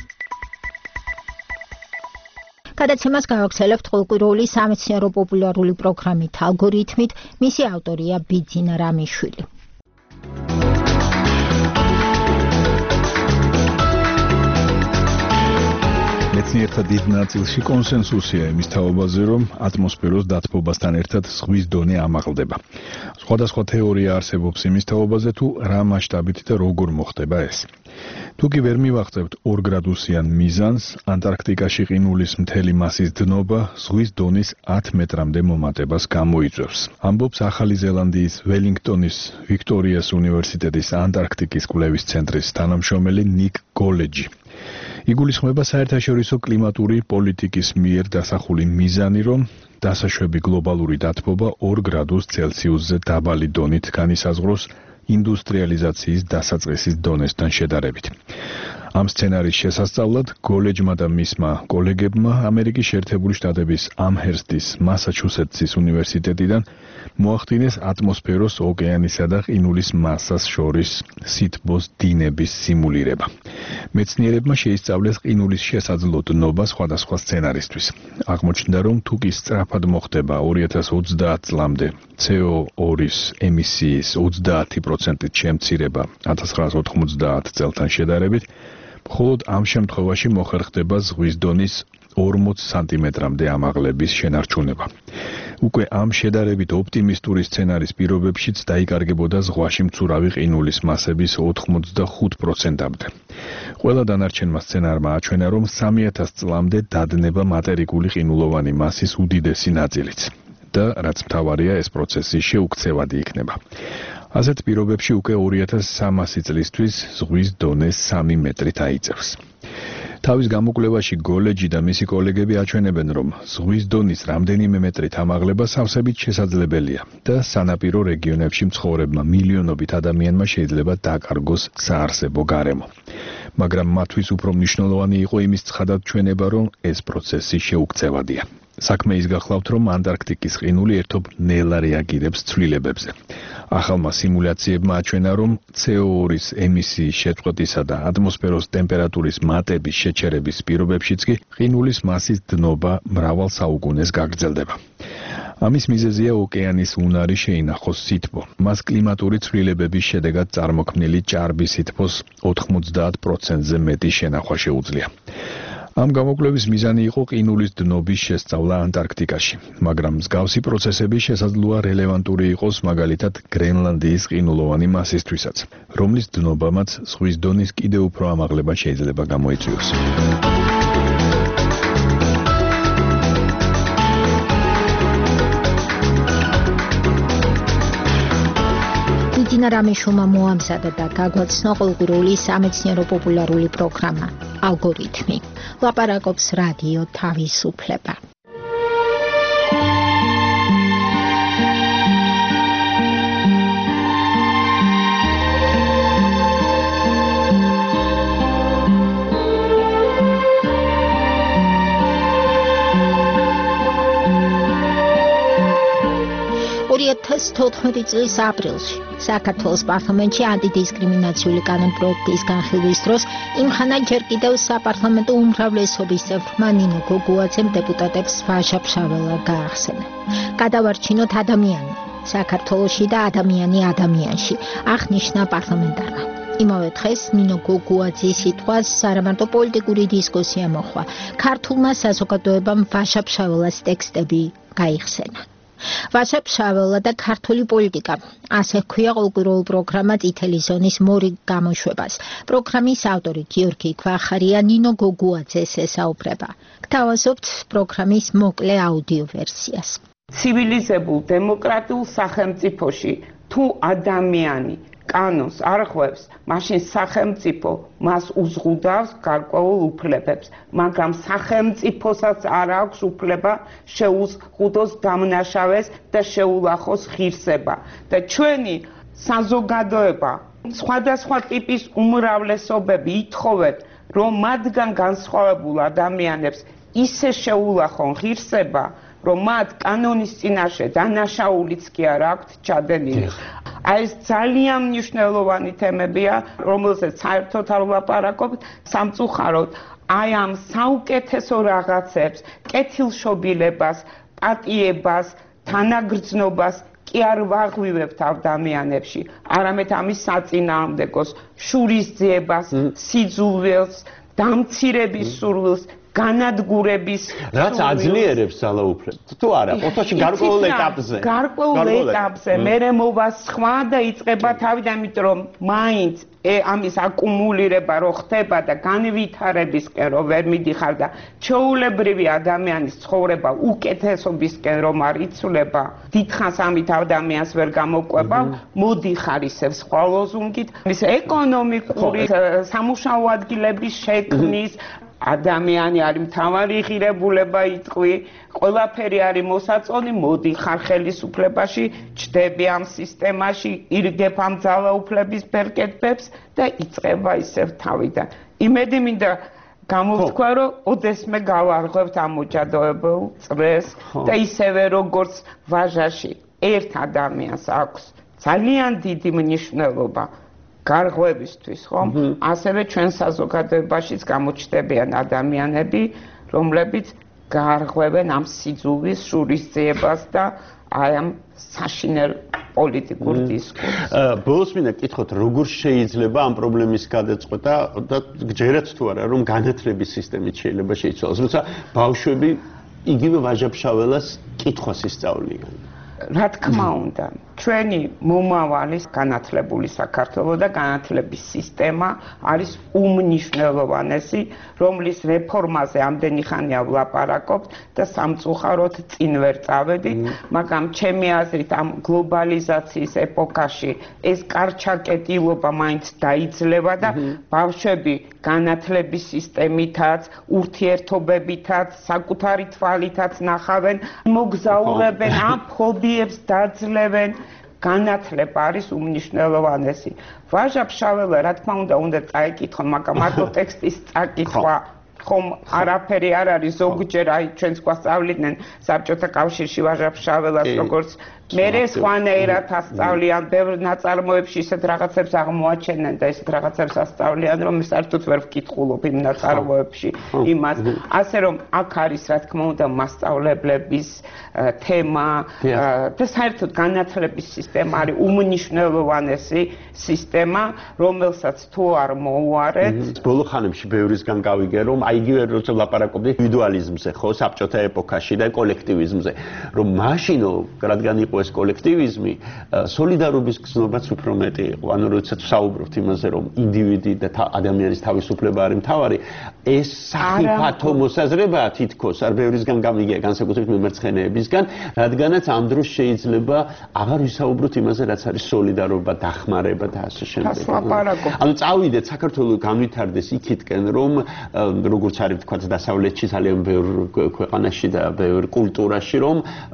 გადაცემას გავაგრძელებთ ყოველკვირეული სამეცნიერო პოპულარული პროგრამით ალგორითმით, მისი ავტორია ბიძინა რამიშვილი. მეცნიერთა დიდ ნაწილში კონსენსუსია იმის თაობაზე, რომ ატმოსფეროს დათბობასთან ერთად ზღვის დონე ამაღლდება. სხვადასხვა თეორია არსებობს იმის თაობაზე, თუ რა მასშტაბით და როგორ მოხდება ეს. თუ კი ვერ მივახცევთ 2 გრადუსიან მიზანს, ანტარქტიკაში ყინულის მთელი მასის დნობა ზღვის დონის 10 მეტრამდე მომატებას გამოიწვევს. ამბობს ახალი ზელანდიის ველინგტონის ვიქტორიას უნივერსიტეტის ანტარქტიკის კვლევის ცენტრის თანამშრომელი ნიკ გოლეჯი. იგულისხმება საერთაშორისო კლიმატური პოლიტიკის მიერ დასახული მიზანი, რომ დასაშვები გლობალური დათბობა 2 გრადუს ცელსიუსზე დაბალი დონით განისაზღვროს ინდუსტრიალიზაციის დასაწყისის დონესთან შედარებით. ამ სცენარის შესასწავლად გოლეჯმა და მისმა კოლეგებმა ამერიკის შეერთებული შტატების ამჰერსტის მასაჩუსეტსის უნივერსიტეტიდან მოახდინეს ატმოსფეროს, ოკეანისა და ყინულის მასას შორის სითბოს დინების სიმულირება. მეცნიერებმა შეისწავლეს ყინულის შესაძლო დნობა სხვადასხვა სცენარისთვის. აღმოჩნდა, რომ თუ კი სწრაფად მოხდება 2030 წლამდე CO2-ის ემისიის 30%-ით შემცირება 1990 წელთან შედარებით, მხოლოდ ამ შემთხვევაში მოხერხდება ზღვის დონის 40 სანტიმეტრამდე ამაღლების შენარჩუნება. უკვე ამ შედარებით ოპტიმისტური სცენარის პირობებშიც დაიკარგებოდა ზღვაში მცურავი ყინულის მასების 85%-მდე. ყველა დანარჩენმა სცენარმა აჩვენა, რომ 3000 წლამდე დადნება მატერიკული ყინულოვანი მასის უდიდესი ნაწილიც. და რაც მთავარია, ეს პროცესი შეუქცევადი იქნება. ასეთ პირობებში უკვე 2300 წლისთვის ზღვის დონე 3 მეტრით აიწევს. თავის გამოკვლევაში გოლეჯი და მისი კოლეგები აჩვენებენ, რომ ზღვის დონის რამდენიმე მეტრით ამაღლება სავსებით შესაძლებელია და სანაპირო რეგიონებში მცხოვრებმა მილიონობით ადამიანმა შეიძლება დაკარგოს საარსებო გარემო. მაგრამ მათთვის უფრო მნიშვნელოვანი იყო იმის ცხადად ჩვენება, რომ ეს პროცესი შეუქცევადია. საქმე ის გახლავთ, რომ ანტარქტიკის ყინული ერთობ ნელა რეაგირებს ცვლილებებზე. ახალმა სიმულაციებმა აჩვენა, რომ CO2-ის ემისიის შეწყვეტისა და ატმოსფეროს ტემპერატურის მატების შეჩერების პირობებშიც კი ყინულის მასის დნობა მრავალ საუკუნეს გაგრძელდება. ამის მიზეზია ოკეანის უნარი შეინახოს სითბო. მას კლიმატური ცვლილებების შედეგად წარმოქმნილი ჭარბი სითბოს 90%-ზე მეტი შენახვა შეუძლია. ამ გამოკვლევის მიზანი იყო ყინულის დნობის შესწავლა ანტარქტიკაში, მაგრამ მსგავსი პროცესები შესაძლოა რელევანტური იყოს მაგალითად გრენლანდიის ყინულოვანი მასისთვისაც, რომლის დნობამაც ზღვის დონის კიდევ უფრო ამაღლება შეიძლება გამოიწვიოს. დინა რამიშუმა მოამზადა და გაგვაცნო ყოველკვირეული სამეცნიერო პოპულარული პროგრამა ალგორითმი. ლაპარაკობს რადიო თავისუფლება. წლის აპრილში საქართველოს პარლამენტში ანტიდისკრიმინაციული კანონპროექტის განხილვის დროს იმხანა ჯერ კიდევ საპარლამენტო უმრავლესობის წევრმა ნინო გოგუაძემ დეპუტატებს ვაჟა-ფშაველა გაახსენა. გადავარჩინოთ ადამიანი საქართველოში და ადამიანი ადამიანში, აღნიშნა პარლამენტარმა. იმავე დღეს ნინო გოგუაძის სიტყვას არამარტო პოლიტიკური დისკუსია მოჰყვა. ქართულმა საზოგადოებამ ვაჟა-ფშაველას ტექსტები გაიხსენა. ვაჟა-ფშაველა და ქართული პოლიტიკა. ასე ჰქვია ყოველკვირეულ პროგრამა წითელი ზონის მორიგ გამოშვებას. პროგრამის ავტორი გიორგი ქვახარია ნინო გოგუაძეს ესაუბრება. გთავაზობთ პროგრამის მოკლე აუდიო ვერსიას. ცივილიზებულ დემოკრატიულ სახელმწიფოში თუ ადამიანი კანონს არ ხვევს, მაშინ სახელმწიფო მას უზღუდავს გარკვეულ უფლებებს, მაგრამ სახელმწიფოსაც არ აქვს უფლება შეუზღუდოს დამნაშავეს და შეულახოს ღირსება. და ჩვენი საზოგადოება, სხვადასხვა ტიპის უმრავლესობები ითხოვეთ, რომ მათგან განსხვავებულ ადამიანებს ისე შეულახონ ღირსება, რომ მათ კანონის წინაშე დანაშაულიც კი არ აქვთ ჩადენილი. აი ეს ძალიან მნიშვნელოვანი თემებია, რომელზეც საერთოდ არ ვლაპარაკობთ, სამწუხაროდ აი ამ საუკეთესო რაღაცებს, კეთილშობილებას, პატიებას, თანაგრძნობას კი არ ვაღვივებთ ადამიანებში, არამედ ამის საწინააღმდეგოს, შურისძიებას, სიძულვილს, დამცირების სურვილს განადგურების რაც აძლიერებს ძალაუფლებას თუ არა ოთოში გარკვეულ ეტაპზე მე მოვა სხვა და იწყება თავიდან იმიტომ რომ მაინც ამის აკუმულირება რო ხდება და განვითარებისკენ რო ვერ მიდიხარ და ჩაულებრივი ადამიანის ცხოვრება უკეთესობისკენ რომ არ იცვლება დიდხანს ამით ადამიანს ვერ გამოყვება მოდიხარ ისევ სხვა ლოზუნგით ის ეკონომიკური სამუშაო ადგილების შექმნის ადამიანი არის მთავარი ღირებულება იტყვი ყველაფერი არის მოსაწონი მოდიხარ ხელისუფლებაში ჩდები ამ სისტემაში ირგებ ამ ძალაუფლების ბერკეტებს და იწყება ისევ თავიდან იმედი მინდა გამოვთქვა რომ ოდესმე გავარღვევთ ამ მოჭადოებელ წრეს და ისევე როგორც ვაჟაში ერთ ადამიანს აქვს ძალიან დიდი მნიშვნელობა გარღვევისთვის ხომ ასევე ჩვენ საზოგადოებაშიც გამოჩნდებიან ადამიანები რომლებიც გარღვევენ ამ სიძულვის შურისძიებას და აი ამ საშინელ პოლიტიკურ დისკურსს ბოლოს მინდა გკითხოთ როგორ შეიძლება ამ პრობლემის გადაწყვეტა და გჯერათ თუ არა რომ განათლების სისტემით შეიძლება შეიცვალოს როცა ბავშვები იგივე ვაჟა-ფშაველას კითხვას ისწავლიან რა თქმა უნდა ჩვენი მომავალი განათლებული საქართველო და განათლების სისტემა არის უმნიშვნელოვანესი რომლის რეფორმაზე ამდენი ხანია ვლაპარაკობთ და სამწუხაროდ წინ ვერ წავედით მაგრამ ჩემი აზრით ამ გლობალიზაციის ეპოქაში ეს კარჩაკეტილობა მაინც დაიძლება და ბავშვები განათლების სისტემითაც ურთიერთობებითაც საკუთარი თვალითაც ნახავენ მოგზაურებენ ამ ფობიებს დაძლევენ განათლება არის უმნიშვნელოვანესი. ვაჟა-ფშაველა რა თქმა უნდა წაიკითხონ, მაგრამ მარტო ტექსტის წაკითხვა ხომ არაფერი არ არის ზოგჯერ აი ჩვენს გვასწავლიდნენ საბჭოთა კავშირში ვაჟა-ფშაველას როგორც მერე სხვანაირად ასწავლიან ბევრ ნაწარმოებში ისეთ რაღაცებს აღმოაჩენენ და ისეთ რაღაცებს ასწავლიან რომ საერთოდ ვერ ვკითხულობ იმ ნაწარმოებში იმას ასე რომ აქ არის რა თქმა უნდა მასწავლებლების თემა და საერთოდ განათლების სისტემა არის უმნიშვნელოვანესი სისტემა რომელსაც თუ არ მოუარეთ ბოლო ხანებში ბევრისგან გავიგე რომ აი იგივე როცა ვლაპარაკობდით ინდივიდუალიზმზე ხო საბჭოთა ეპოქაში და კოლექტივიზმზე რომ მაშინო რადგან იყო ეს კოლექტივიზმი სოლიდარობის გზნობაც უფრო მეტი იყო ანუ როცა საუბრობთ იმაზე რომ ინდივიდი და ადამიანის თავისუფლება არის მთავარი ეს საფათო მოსაზრებაა თითქოს არ ბევრისგან გამიგია განსაკუთრებით მემარცხენეებისგან რადგანაც ამ დროს შეიძლება აღარ ვისაუბროთ იმაზე რაც არის სოლიდარობა დახმარება და ასე შემდეგ ანუ წავიდეთ საქართველოს განვითარდეს იქითკენ რომ როგორც არის თქვა დასავლეთში ძალიან ბევრ ქვეყანაში და ბევრ კულტურაში რომ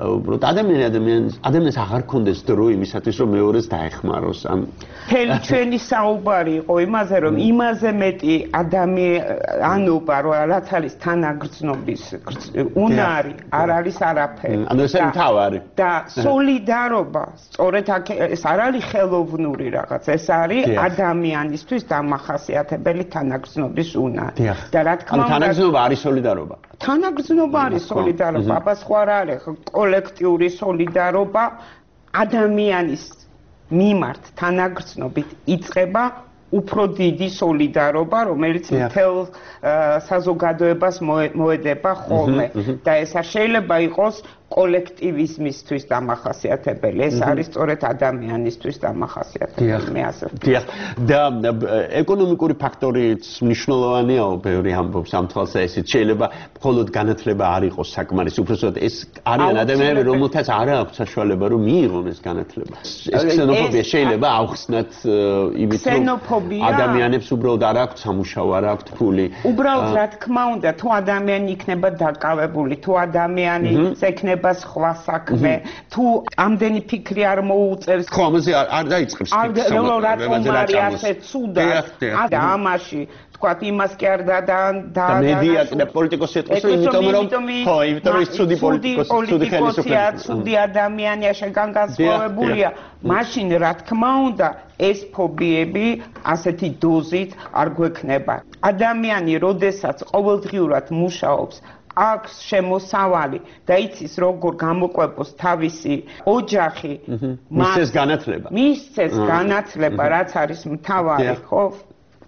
ადამიანს აღარ კონდეს დრო იმისათვის რომ მეორეს დაეხმაროს ან მთელი ჩვენი საუბარი იყო იმაზე რომ იმაზე მეტი ადამიანობა რაც არის თანაგრძნობის უნარი არ არის არაფერი ანუ ეს მთავარი და სოლიდარობა სწორედ აქ ეს არ არის ხელოვნური რაღაც ეს არის ადამიანისთვის დამახასიათებელი თანაგრძნობის უნარი და რა თქმა უნდა თანაგრძნობა არის სოლიდარობა თანაგრძნობა არის სოლიდარობა აბა სხვა რა არის კოლექტიური სოლიდარობა ადამიანის მიმართ თანაგრძნობით იწყება უფრო დიდი სოლიდარობა რომელიც მთელ საზოგადოებას მოედება ხოლმე და ეს არ შეიძლება იყოს კოლექტივიზმისთვის დამახასიათებელი ეს არის სწორედ ადამიანისთვის დამახასიათებელი მე ასე ვთქვი და ეკონომიკური ფაქტორიც მნიშვნელოვანია ბევრი ამბობს ამ თვალსაზრისით შეიძლება მხოლოდ განათლება არ იყოს საკმარისი უბრალოდ ეს არიან ადამიანები რომელთაც არ აქვს საშუალება რომ მიიღონ ეს განათლება ეს ქსენოფობია შეიძლება ავხსნათ იმით რომ ადამიანებს უბრალოდ არ აქვს სამუშაო არ აქვს ფული უბრალოდ რა თქმა უნდა თუ ადამიანი იქნება დაკავებული თუ ადამიანი ექნება სხვა საქმე თუ ამდენი ფიქრი არ მოუწევს ხო ამაზე არ დაიწყებს ფიქრი ასე ცუდად და ამაში თქვათ იმას კი არ და მედია და პოლიტიკოსი ეთქოს იმიტომ რომ ხო იმიტომ რომ ის ცუდი პოლიტიკოსია ცუდი ადამიანია შეგან განსხვავებულია მაშინ რა თქმა უნდა ეს ფობიები ასეთი დოზით არ გვექნება ადამიანი როდესაც ყოველდღიურად მუშაობს აქვს შემოსავალი და იცის როგორ გამოყვებოს თავისი ოჯახი მისცეს განათლება რაც არის მთავარი ხო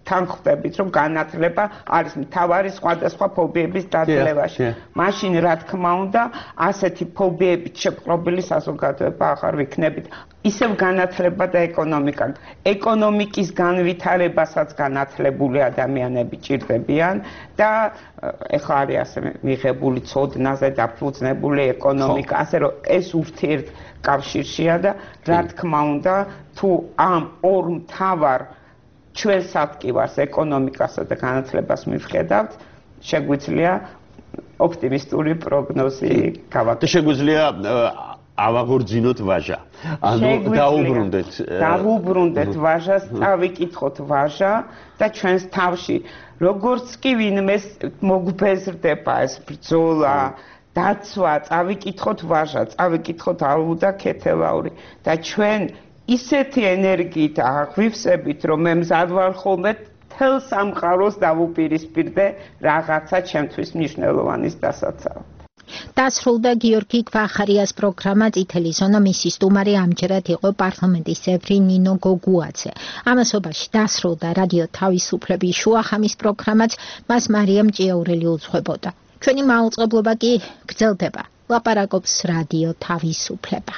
თან ხვდებით რომ განათლება არის მთავარი სხვადასხვა ფობიების დაძლევაში. მაშინ რა თქმა უნდა ასეთი ფობიებით შეპყრობილი საზოგადოება აღარ ვიქნებით. ისევ განათლება და ეკონომიკა. ეკონომიკის განვითარებასაც განათლებული ადამიანები ჭირდებიან და ეხლა არის ასე მიღებული ცოდნაზე დაფუძნებული ეკონომიკა, ასე რომ ეს ურთიერთკავშირშია და რა თქმა უნდა თუ ამ ორ მთავარ ჩვენ სათქივარს ეკონომიკასა და განათლებას მივხედავთ, შეგვიძლია ოპტიმისტური პროგნოზი გავაკეთოთ. შეგვიძლია ავაღორძინოთ ვაჟა. ანუ დავუბრუნდეთ ვაჟას, წავიკითხოთ ვაჟა და ჩვენს თავში როგორც კი ვინმე მოგვბეზრდება ეს ბრძოლა, დაცვა, წავიკითხოთ ვაჟა, წავიკითხოთ ალვუ და ქეთელაური და ჩვენ ისეთი ენერგიით აღვივსებით, რომ მე მზად ვარ ხოლმე თელ სამყაროს დავუპირისპირდე რაღაცა ჩემთვის მნიშვნელოვანის დასაცავად. დასრულდა გიორგი გვახარიას პროგრამა წითელი ზონა, მისი სტუმარი ამჯერად იყო პარლამენტის წევრი ნინო გოგუაძე. ამასობაში დასრულდა რადიო თავისუფლების შუახამის პროგრამაც, მას მარიამ ჭიაურელი უძღვებოდა. ჩვენი მაუწყებლობა კი გრძელდება. ლაპარაკობს რადიო თავისუფლება.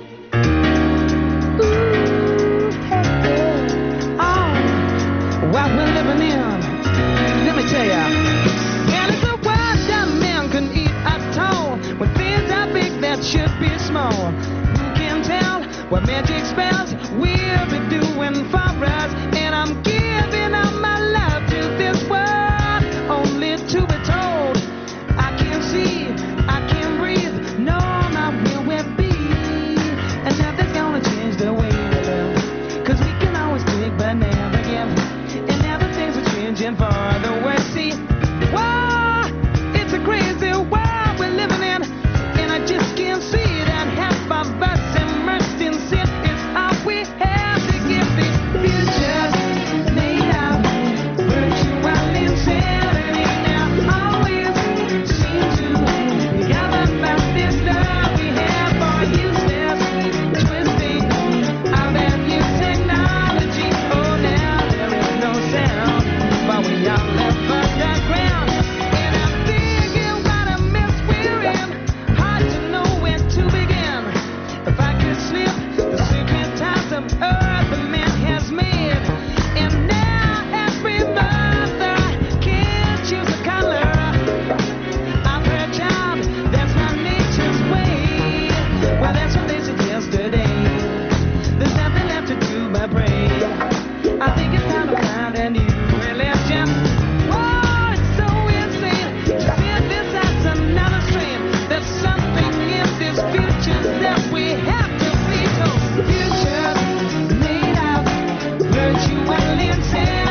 What we're living in, let me tell ya. And it's a world that man can eat at all. When things are big that should be small. Who can tell what magic spells we'll be doing for us? And I'm giving all my love to this world, only to be told I can't see, I can't breathe, no, not where we'll be. And nothing's gonna change the way we live, 'cause we can always dig but never give. For the world, see, whoa, it's a crazy world we're living in, and I just can't see it. And half of us immersed in sin is all we have to give. These futures made out virtual insanity now always seem to gather about this love we have for useless twisting of that new technology. Oh, now there is no sound. But we all left underground, and I'm thinking what a mess we're in. Hard to know where to begin. If I could slip the secret ties of earth the man has made, and now every mother can choose a color of her child. That's not nature's way. Well, that's what they said yesterday. There's nothing left to do but pray. I think it's time to find a new religion. Whoa, it's so insane to see this as another strain. There's something in this future that we have to be told. Futures made of virtual insanity.